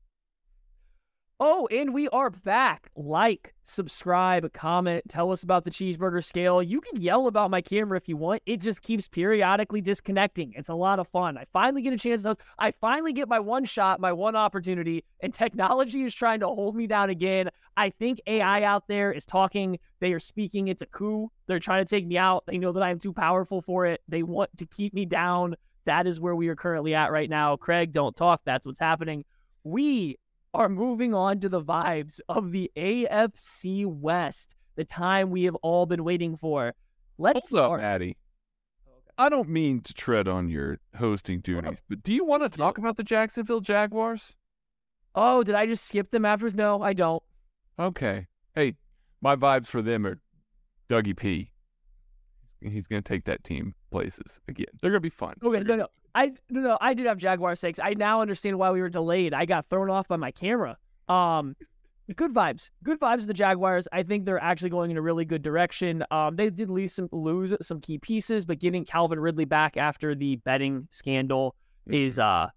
Speaker 3: Oh, and we are back. Like, subscribe, comment, tell us about the cheeseburger scale. You can yell about my camera if you want. It just keeps periodically disconnecting. It's a lot of fun. I finally get a chance to I finally get my one shot, my one opportunity, and technology is trying to hold me down again. I think AI out there is talking. They are speaking. It's a coup. They're trying to take me out. They know that I am too powerful for it. They want to keep me down. That is where we are currently at right now. Craig, don't talk. That's what's happening. We are moving on to the vibes of the AFC West, the time we have all been waiting for. Let's
Speaker 4: Hold up, Maddie. Okay. I don't mean to tread on your hosting duties, but do you want to talk about the Jacksonville Jaguars?
Speaker 3: Oh, did I just skip them after? No, I don't.
Speaker 4: Okay. Hey, my vibes for them are Dougie P. He's going to take that team places again. They're going to be fun.
Speaker 3: Okay, no. I did have Jaguar 6. I now understand why we were delayed. I got thrown off by my camera. Good vibes. Good vibes of the Jaguars. I think they're actually going in a really good direction. They did lose some key pieces, but getting Calvin Ridley back after the betting scandal is that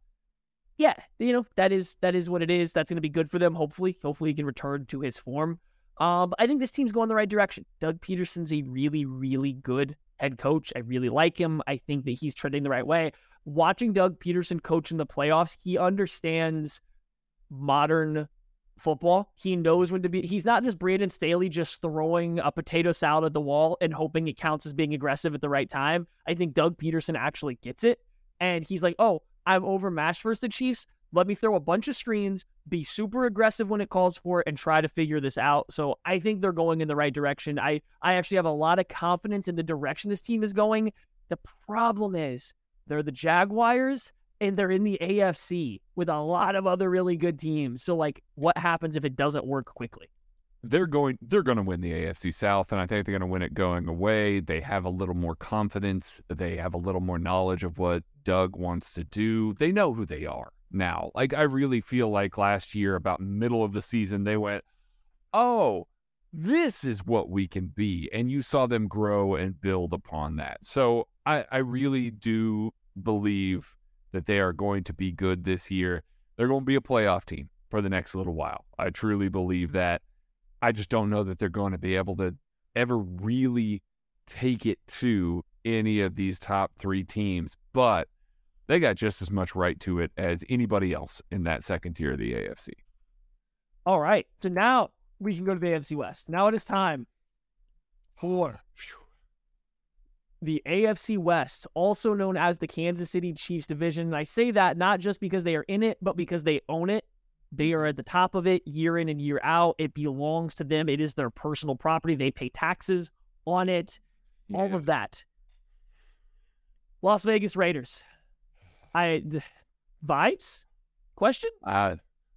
Speaker 3: is what it is. That's going to be good for them. Hopefully he can return to his form. But I think this team's going the right direction. Doug Peterson's a really, really good head coach. I really like him. I think that he's trending the right way. Watching Doug Peterson coach in the playoffs, he understands modern football. He knows when to be. He's not just Brandon Staley just throwing a potato salad at the wall and hoping it counts as being aggressive at the right time. I think Doug Peterson actually gets it. And he's like, oh, I'm overmatched versus the Chiefs. Let me throw a bunch of screens, be super aggressive when it calls for it, and try to figure this out. So I think they're going in the right direction. I actually have a lot of confidence in the direction this team is going. The problem is they're the Jaguars, and they're in the AFC with a lot of other really good teams. So, like, what happens if it doesn't work quickly?
Speaker 4: They're going to win the AFC South, and I think they're going to win it going away. They have a little more confidence. They have a little more knowledge of what Doug wants to do. They know who they are now. Like, I really feel like last year, about middle of the season, they went, oh, this is what we can be. And you saw them grow and build upon that. So I really do believe that they are going to be good this year. They're going to be a playoff team for the next little while. I truly believe that. I just don't know that they're going to be able to ever really take it to any of these top 3 teams, but they got just as much right to it as anybody else in that second tier of the AFC.
Speaker 3: All right. So now we can go to the AFC West. Now it is time for the AFC West, also known as the Kansas City Chiefs division. And I say that not just because they are in it, but because they own it. They are at the top of it year in and year out. It belongs to them. It is their personal property. They pay taxes on it. Yeah. All of that. Las Vegas Raiders. Vibes? Question?
Speaker 4: Bad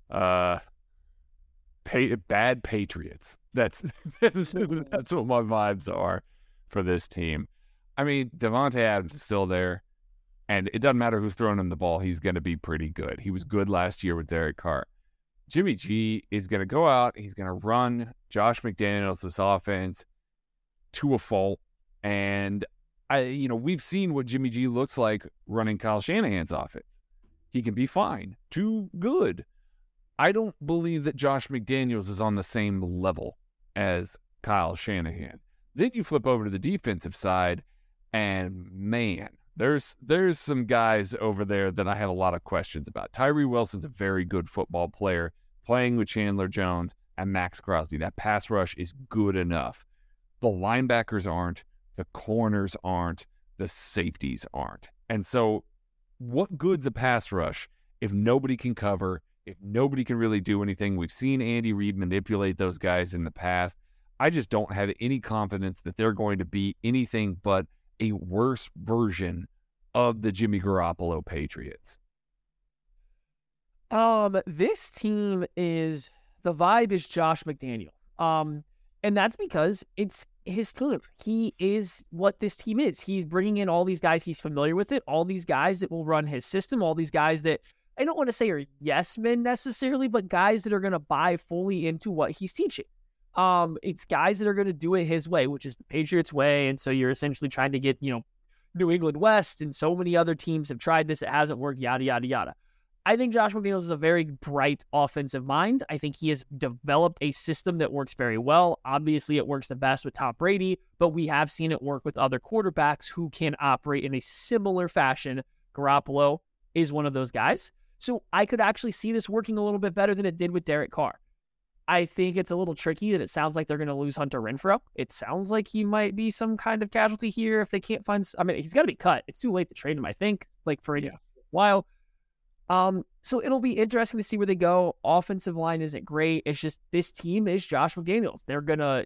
Speaker 4: Patriots. That's what my vibes are for this team. I mean, Devontae Adams is still there, and it doesn't matter who's throwing him the ball. He's going to be pretty good. He was good last year with Derek Carr. Jimmy G is going to go out. He's going to run Josh McDaniels' this offense to a fault. And we've seen what Jimmy G looks like running Kyle Shanahan's offense. He can be fine, too good. I don't believe that Josh McDaniels is on the same level as Kyle Shanahan. Then you flip over to the defensive side, and man, there's some guys over there that I have a lot of questions about. Tyree Wilson's a very good football player, playing with Chandler Jones and Max Crosby. That pass rush is good enough. The linebackers aren't, the corners aren't, the safeties aren't. And so what good's a pass rush if nobody can cover, if nobody can really do anything? We've seen Andy Reid manipulate those guys in the past. I just don't have any confidence that they're going to be anything but a worse version of the Jimmy Garoppolo Patriots.
Speaker 3: This team the vibe is Josh McDaniel. And that's because it's his team. He is what this team is. He's bringing in all these guys. He's familiar with it. All these guys that will run his system. All these guys that I don't want to say are yes men necessarily, but guys that are going to buy fully into what he's teaching. It's guys that are going to do it his way, which is the Patriots way. And so you're essentially trying to get, New England West, and so many other teams have tried this. It hasn't worked, yada, yada, yada. I think Josh McDaniels is a very bright offensive mind. I think he has developed a system that works very well. Obviously, it works the best with Tom Brady, but we have seen it work with other quarterbacks who can operate in a similar fashion. Garoppolo is one of those guys. So I could actually see this working a little bit better than it did with Derek Carr. I think it's a little tricky that it sounds like they're going to lose Hunter Renfrow. It sounds like he might be some kind of casualty here if they can't find... I mean, he's got to be cut. It's too late to trade him, I think, for a while. So it'll be interesting to see where they go. Offensive line isn't great. It's just this team is Josh McDaniels. They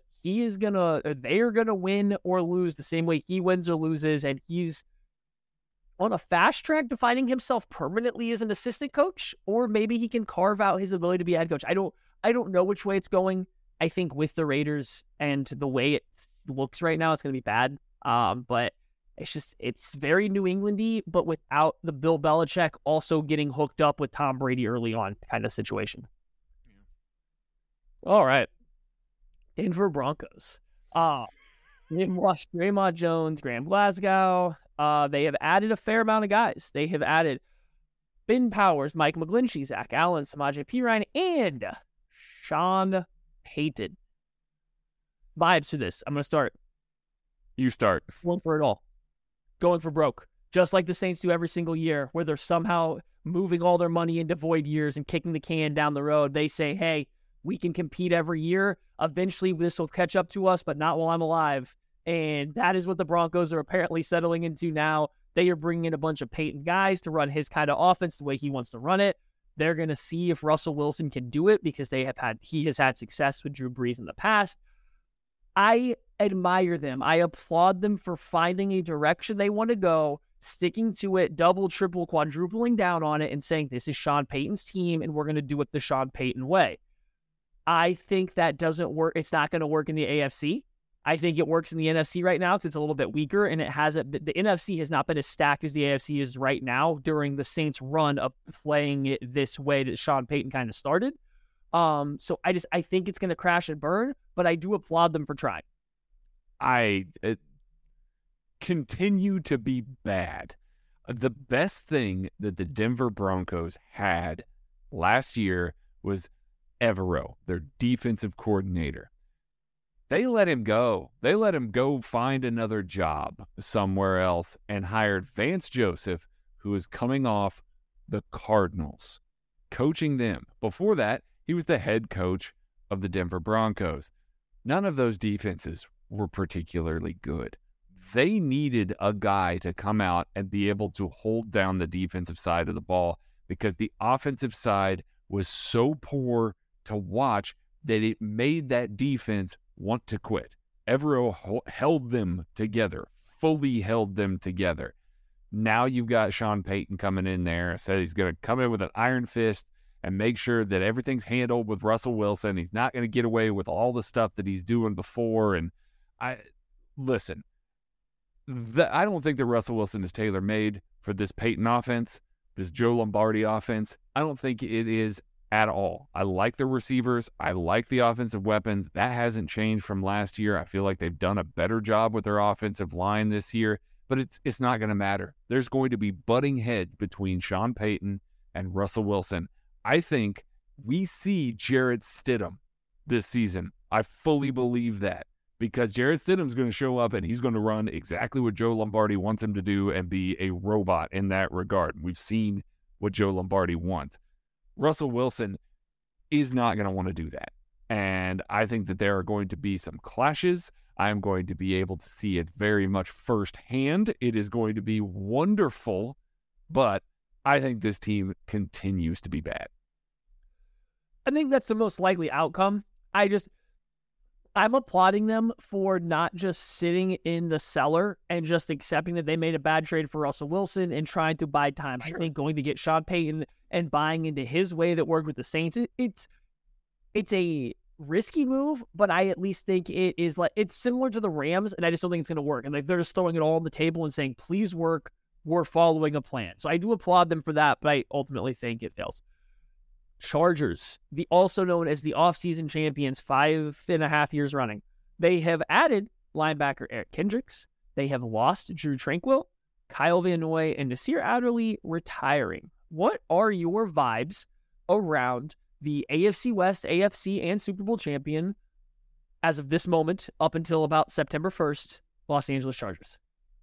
Speaker 3: are going to win or lose the same way he wins or loses, and he's on a fast track to finding himself permanently as an assistant coach, or maybe he can carve out his ability to be a head coach. I don't know which way it's going. I think with the Raiders and the way it looks right now, it's going to be bad. But it's very New England-y, but without the Bill Belichick also getting hooked up with Tom Brady early on kind of situation. Yeah. All right. Denver Broncos. They've lost Draymond Jones, Graham Glasgow. They have added a fair amount of guys. They have added Ben Powers, Mike McGlinchey, Zach Allen, Samaje Perine, and Sean Payton. Vibes to this. I'm going to start.
Speaker 4: You start.
Speaker 3: Going for it all. Going for broke. Just like the Saints do every single year, where they're somehow moving all their money into void years and kicking the can down the road. They say, hey, we can compete every year. Eventually, this will catch up to us, but not while I'm alive. And that is what the Broncos are apparently settling into now. They are bringing in a bunch of Peyton guys to run his kind of offense the way he wants to run it. They're going to see if Russell Wilson can do it because he has had success with Drew Brees in the past. I admire them. I applaud them for finding a direction they want to go, sticking to it, double, triple, quadrupling down on it, and saying this is Sean Payton's team and we're going to do it the Sean Payton way. I think that doesn't work. It's not going to work in the AFC. I think it works in the NFC right now because it's a little bit weaker, and the NFC has not been as stacked as the AFC is right now during the Saints' run of playing it this way that Sean Payton kind of started. So I think it's going to crash and burn, but I do applaud them for trying.
Speaker 4: I continue to be bad. The best thing that the Denver Broncos had last year was Evero, their defensive coordinator. They let him go. They let him go find another job somewhere else and hired Vance Joseph, who is coming off the Cardinals, coaching them. Before that, he was the head coach of the Denver Broncos. None of those defenses were particularly good. They needed a guy to come out and be able to hold down the defensive side of the ball because the offensive side was so poor to watch that it made that defense want to quit. Evero held them together, fully held them together. Now you've got Sean Payton coming in there, said he's going to come in with an iron fist and make sure that everything's handled with Russell Wilson. He's not going to get away with all the stuff that he's doing before. And I don't think that Russell Wilson is tailor-made for this Payton offense, this Joe Lombardi offense. I don't think it is at all. I like the receivers. I like the offensive weapons. That hasn't changed from last year. I feel like they've done a better job with their offensive line this year, but it's not going to matter. There's going to be butting heads between Sean Payton and Russell Wilson. I think we see Jarrett Stidham this season. I fully believe that because Jarrett Stidham's going to show up and he's going to run exactly what Joe Lombardi wants him to do and be a robot in that regard. We've seen what Joe Lombardi wants. Russell Wilson is not going to want to do that. And I think that there are going to be some clashes. I'm going to be able to see it very much firsthand. It is going to be wonderful, but I think this team continues to be bad.
Speaker 3: I think that's the most likely outcome. I'm applauding them for not just sitting in the cellar and just accepting that they made a bad trade for Russell Wilson and trying to buy time. Sure. I think going to get Sean Payton and buying into his way that worked with the Saints, it's a risky move, but I at least think it's similar to the Rams, and I just don't think it's going to work. And they're just throwing it all on the table and saying, please work, we're following a plan. So I do applaud them for that, but I ultimately think it fails. Chargers, also known as the offseason champions, 5.5 years running. They have added linebacker Eric Kendricks. They have lost Drew Tranquill, Kyle Van Noy, and Nasir Adderley retiring. What are your vibes around the AFC West, AFC, and Super Bowl champion as of this moment up until about September 1st, Los Angeles Chargers?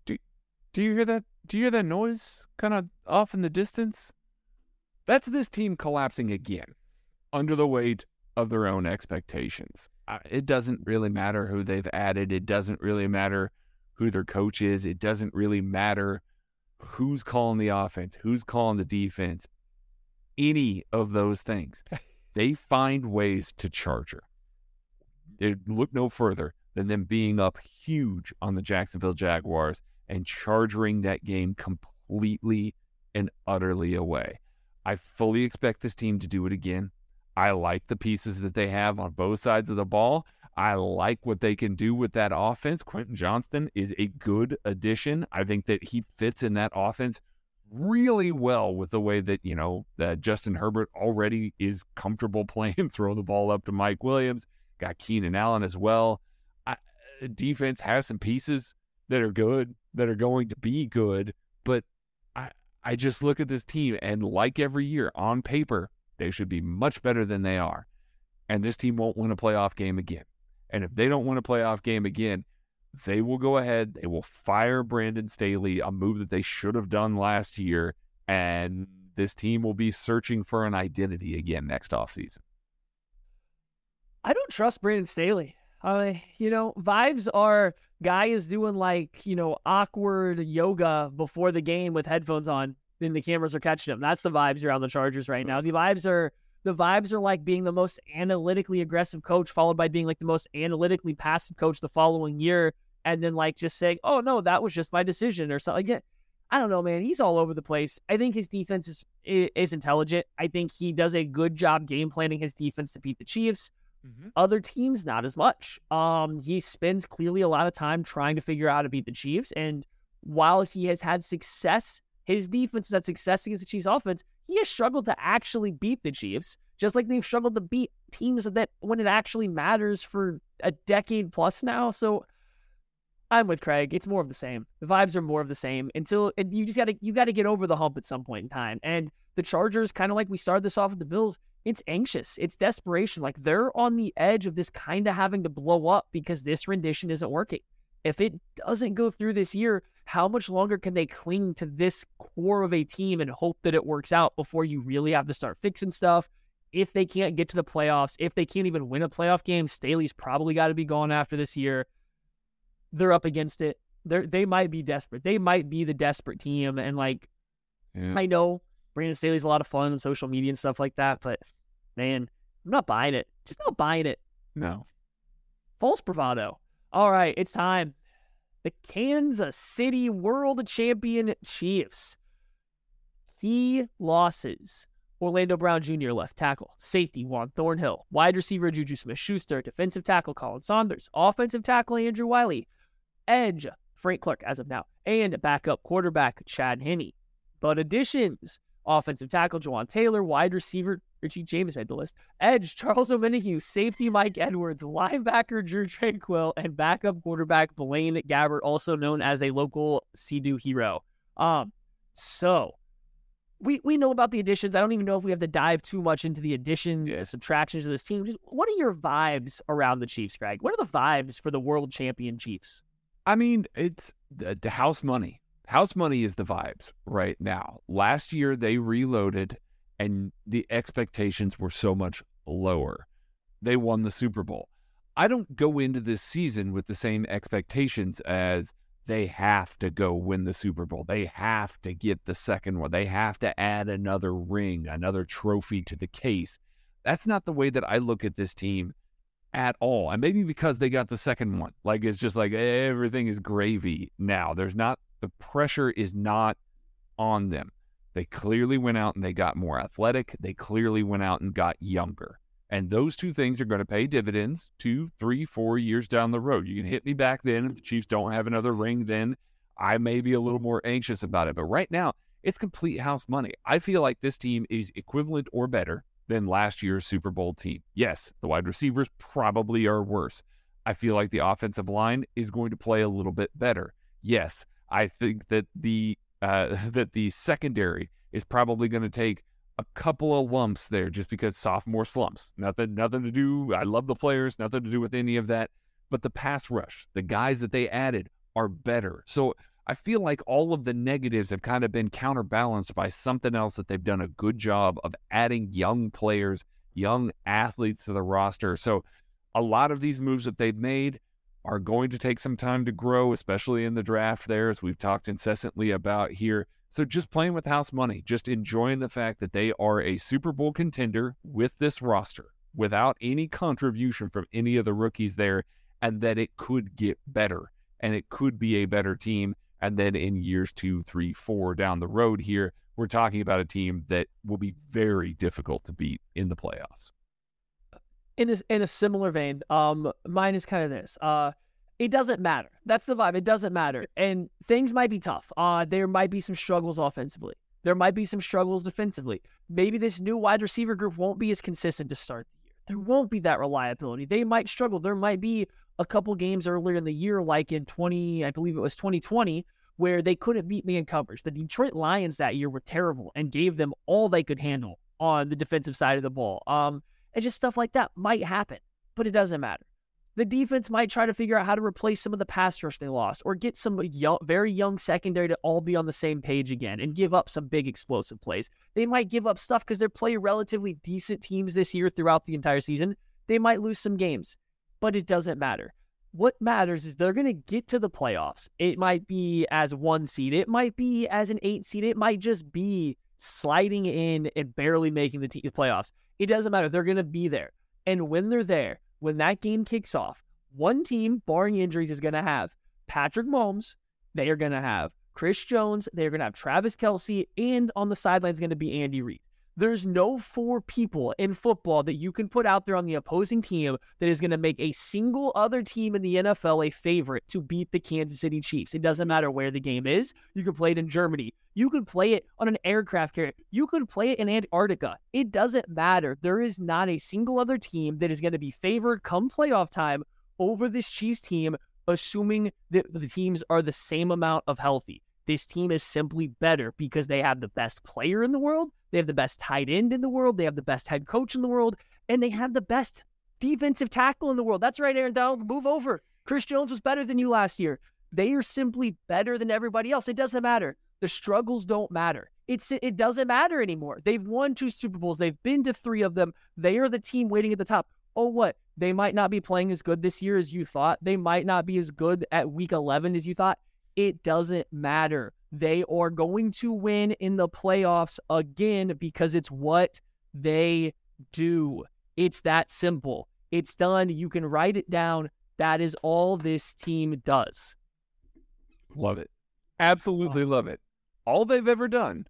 Speaker 4: Do you hear that? Do you hear that noise kind of off in the distance? That's this team collapsing again under the weight of their own expectations. It doesn't really matter who they've added. It doesn't really matter who their coach is. It doesn't really matter who's calling the offense, who's calling the defense, any of those things. They find ways to charger. They look no further than them being up huge on the Jacksonville Jaguars and charging that game completely and utterly away. I fully expect this team to do it again. I like the pieces that they have on both sides of the ball. I like what they can do with that offense. Quentin Johnston is a good addition. I think that he fits in that offense really well with the way that, that Justin Herbert already is comfortable playing, throwing the ball up to Mike Williams. Got Keenan Allen as well. Defense has some pieces that are good, that are going to be good, but I just look at this team and like every year, on paper, they should be much better than they are. And this team won't win a playoff game again. And if they don't win a playoff game again, they will go ahead, they will fire Brandon Staley, a move that they should have done last year, and this team will be searching for an identity again next offseason.
Speaker 3: I don't trust Brandon Staley. Vibes are guy is doing awkward yoga before the game with headphones on, and the cameras are catching him. That's the vibes around the Chargers right now. The vibes are like being the most analytically aggressive coach, followed by being like the most analytically passive coach the following year, and then like just saying, "Oh no, that was just my decision" or something. Like, I don't know, man. He's all over the place. I think his defense is intelligent. I think he does a good job game planning his defense to beat the Chiefs. Mm-hmm. Other teams, not as much. He spends clearly a lot of time trying to figure out how to beat the Chiefs. And while he has had success, his defense has had success against the Chiefs offense, he has struggled to actually beat the Chiefs, just like they've struggled to beat teams that when it actually matters for a decade plus now. So I'm with Craig. It's more of the same. The vibes are more of the same until you got to get over the hump at some point in time. And the Chargers, kind of like we started this off with the Bills, it's anxious. It's desperation. Like they're on the edge of this kind of having to blow up because this rendition isn't working. If it doesn't go through this year, how much longer can they cling to this core of a team and hope that it works out before you really have to start fixing stuff? If they can't get to the playoffs, if they can't even win a playoff game, Staley's probably got to be gone after this year. They're up against it. They might be desperate. They might be the desperate team. And I know Brandon Staley's a lot of fun on social media and stuff like that, but man, I'm not buying it. Just not buying it.
Speaker 4: No.
Speaker 3: False bravado. All right, it's time. The Kansas City World Champion Chiefs. Key losses. Orlando Brown Jr. left tackle. Safety Juan Thornhill. Wide receiver Juju Smith-Schuster. Defensive tackle Colin Saunders. Offensive tackle Andrew Wiley. Edge Frank Clark as of now. And backup quarterback Chad Henne. But additions. Offensive tackle Jawan Taylor. Wide receiver Richie James made the list. Edge Charles Omenihu. Safety Mike Edwards. Linebacker Drew Tranquill. And backup quarterback Blaine Gabbert, also known as a local Sea-Doo hero. So we know about the additions. I don't even know if we have to dive too much into the additions, subtractions of this team. Just, what are your vibes around the Chiefs, Greg? What are the vibes for the world champion Chiefs?
Speaker 4: I mean, it's the house money. House money is the vibes right now. Last year, they reloaded, and the expectations were so much lower. They won the Super Bowl. I don't go into this season with the same expectations as they have to go win the Super Bowl. They have to get the second one. They have to add another ring, another trophy to the case. That's not the way that I look at this team at all. And maybe because they got the second one. Like, it's just like everything is gravy now. The pressure is not on them. They clearly went out and they got more athletic. They clearly went out and got younger. And those two things are going to pay dividends 2, 3, 4 years down the road. You can hit me back then. If the Chiefs don't have another ring, then I may be a little more anxious about it. But right now, it's complete house money. I feel like this team is equivalent or better than last year's Super Bowl team. Yes, the wide receivers probably are worse. I feel like the offensive line is going to play a little bit better. Yes, I think that the secondary is probably going to take a couple of lumps there just because sophomore slumps. Nothing to do. I love the players. Nothing to do with any of that. But the pass rush, the guys that they added are better. So I feel like all of the negatives have kind of been counterbalanced by something else that they've done a good job of adding young players, young athletes to the roster. So a lot of these moves that they've made are going to take some time to grow, especially in the draft there, as we've talked incessantly about here. So just playing with house money, just enjoying the fact that they are a Super Bowl contender with this roster, without any contribution from any of the rookies there, and that it could get better, and it could be a better team. And then in years 2, 3, 4 down the road here, we're talking about a team that will be very difficult to beat in the playoffs.
Speaker 3: In a similar vein, mine is kind of this. It doesn't matter. That's the vibe. It doesn't matter. And things might be tough. There might be some struggles offensively. There might be some struggles defensively. Maybe this new wide receiver group won't be as consistent to start the year. There won't be that reliability. They might struggle. There might be a couple games earlier in the year, like in 2020, where they couldn't beat me in coverage. The Detroit Lions that year were terrible and gave them all they could handle on the defensive side of the ball. And just stuff like that might happen, but it doesn't matter. The defense might try to figure out how to replace some of the pass rush they lost, or get some very young secondary to all be on the same page again and give up some big explosive plays. They might give up stuff because they're playing relatively decent teams this year throughout the entire season. They might lose some games, but it doesn't matter. What matters is they're going to get to the playoffs. It might be as 1 seed. It might be as an 8 seed. It might just be sliding in and barely making the playoffs. It doesn't matter. They're going to be there. And when they're there, when that game kicks off, one team, barring injuries, is going to have Patrick Mahomes. They are going to have Chris Jones. They're going to have Travis Kelce. And on the sideline is going to be Andy Reid. There's no 4 people in football that you can put out there on the opposing team that is going to make a single other team in the NFL a favorite to beat the Kansas City Chiefs. It doesn't matter where the game is. You can play it in Germany. You can play it on an aircraft carrier. You can play it in Antarctica. It doesn't matter. There is not a single other team that is going to be favored come playoff time over this Chiefs team, assuming that the teams are the same amount of healthy. This team is simply better because they have the best player in the world, they have the best tight end in the world, they have the best head coach in the world, and they have the best defensive tackle in the world. That's right, Aaron Donald, move over. Chris Jones was better than you last year. They are simply better than everybody else. It doesn't matter. The struggles don't matter. It doesn't matter anymore. They've won 2 Super Bowls. They've been to 3 of them. They are the team waiting at the top. Oh, what? They might not be playing as good this year as you thought. They might not be as good at week 11 as you thought. It doesn't matter. They are going to win in the playoffs again because it's what they do. It's that simple. It's done. You can write it down. That is all this team does.
Speaker 4: Love it. Absolutely love it. All they've ever done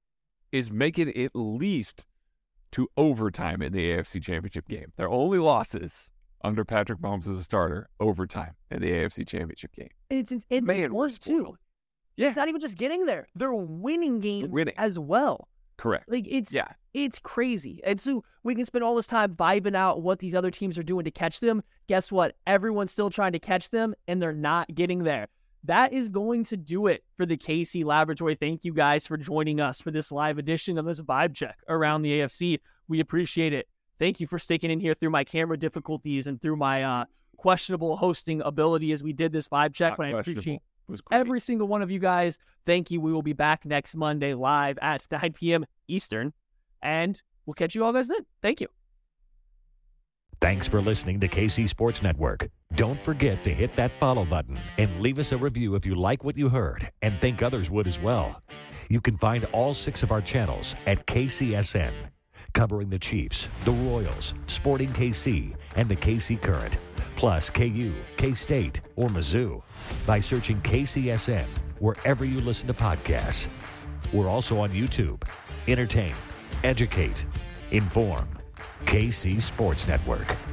Speaker 4: is make it at least to overtime in the AFC Championship game. Their only losses under Patrick Mahomes as a starter, overtime in the AFC Championship game.
Speaker 3: It's too. Yeah. It's not even just getting there. They're winning games as well.
Speaker 4: Correct.
Speaker 3: Like it's crazy. And so we can spend all this time vibing out what these other teams are doing to catch them. Guess what? Everyone's still trying to catch them and they're not getting there. That is going to do it for the KC Laboratory. Thank you guys for joining us for this live edition of this vibe check around the AFC. We appreciate it. Thank you for sticking in here through my camera difficulties and through my questionable hosting ability as we did this vibe check. But I appreciate every single one of you guys. Thank you. We will be back next Monday live at 9 p.m. Eastern. And we'll catch you all guys then. Thank you.
Speaker 2: Thanks for listening to KC Sports Network. Don't forget to hit that follow button and leave us a review if you like what you heard and think others would as well. You can find all 6 of our channels at KCSN, covering the Chiefs, the Royals, Sporting KC, and the KC Current, plus KU, K-State, or Mizzou by searching KCSN wherever you listen to podcasts. We're also on YouTube. Entertain, educate, inform. KC Sports Network.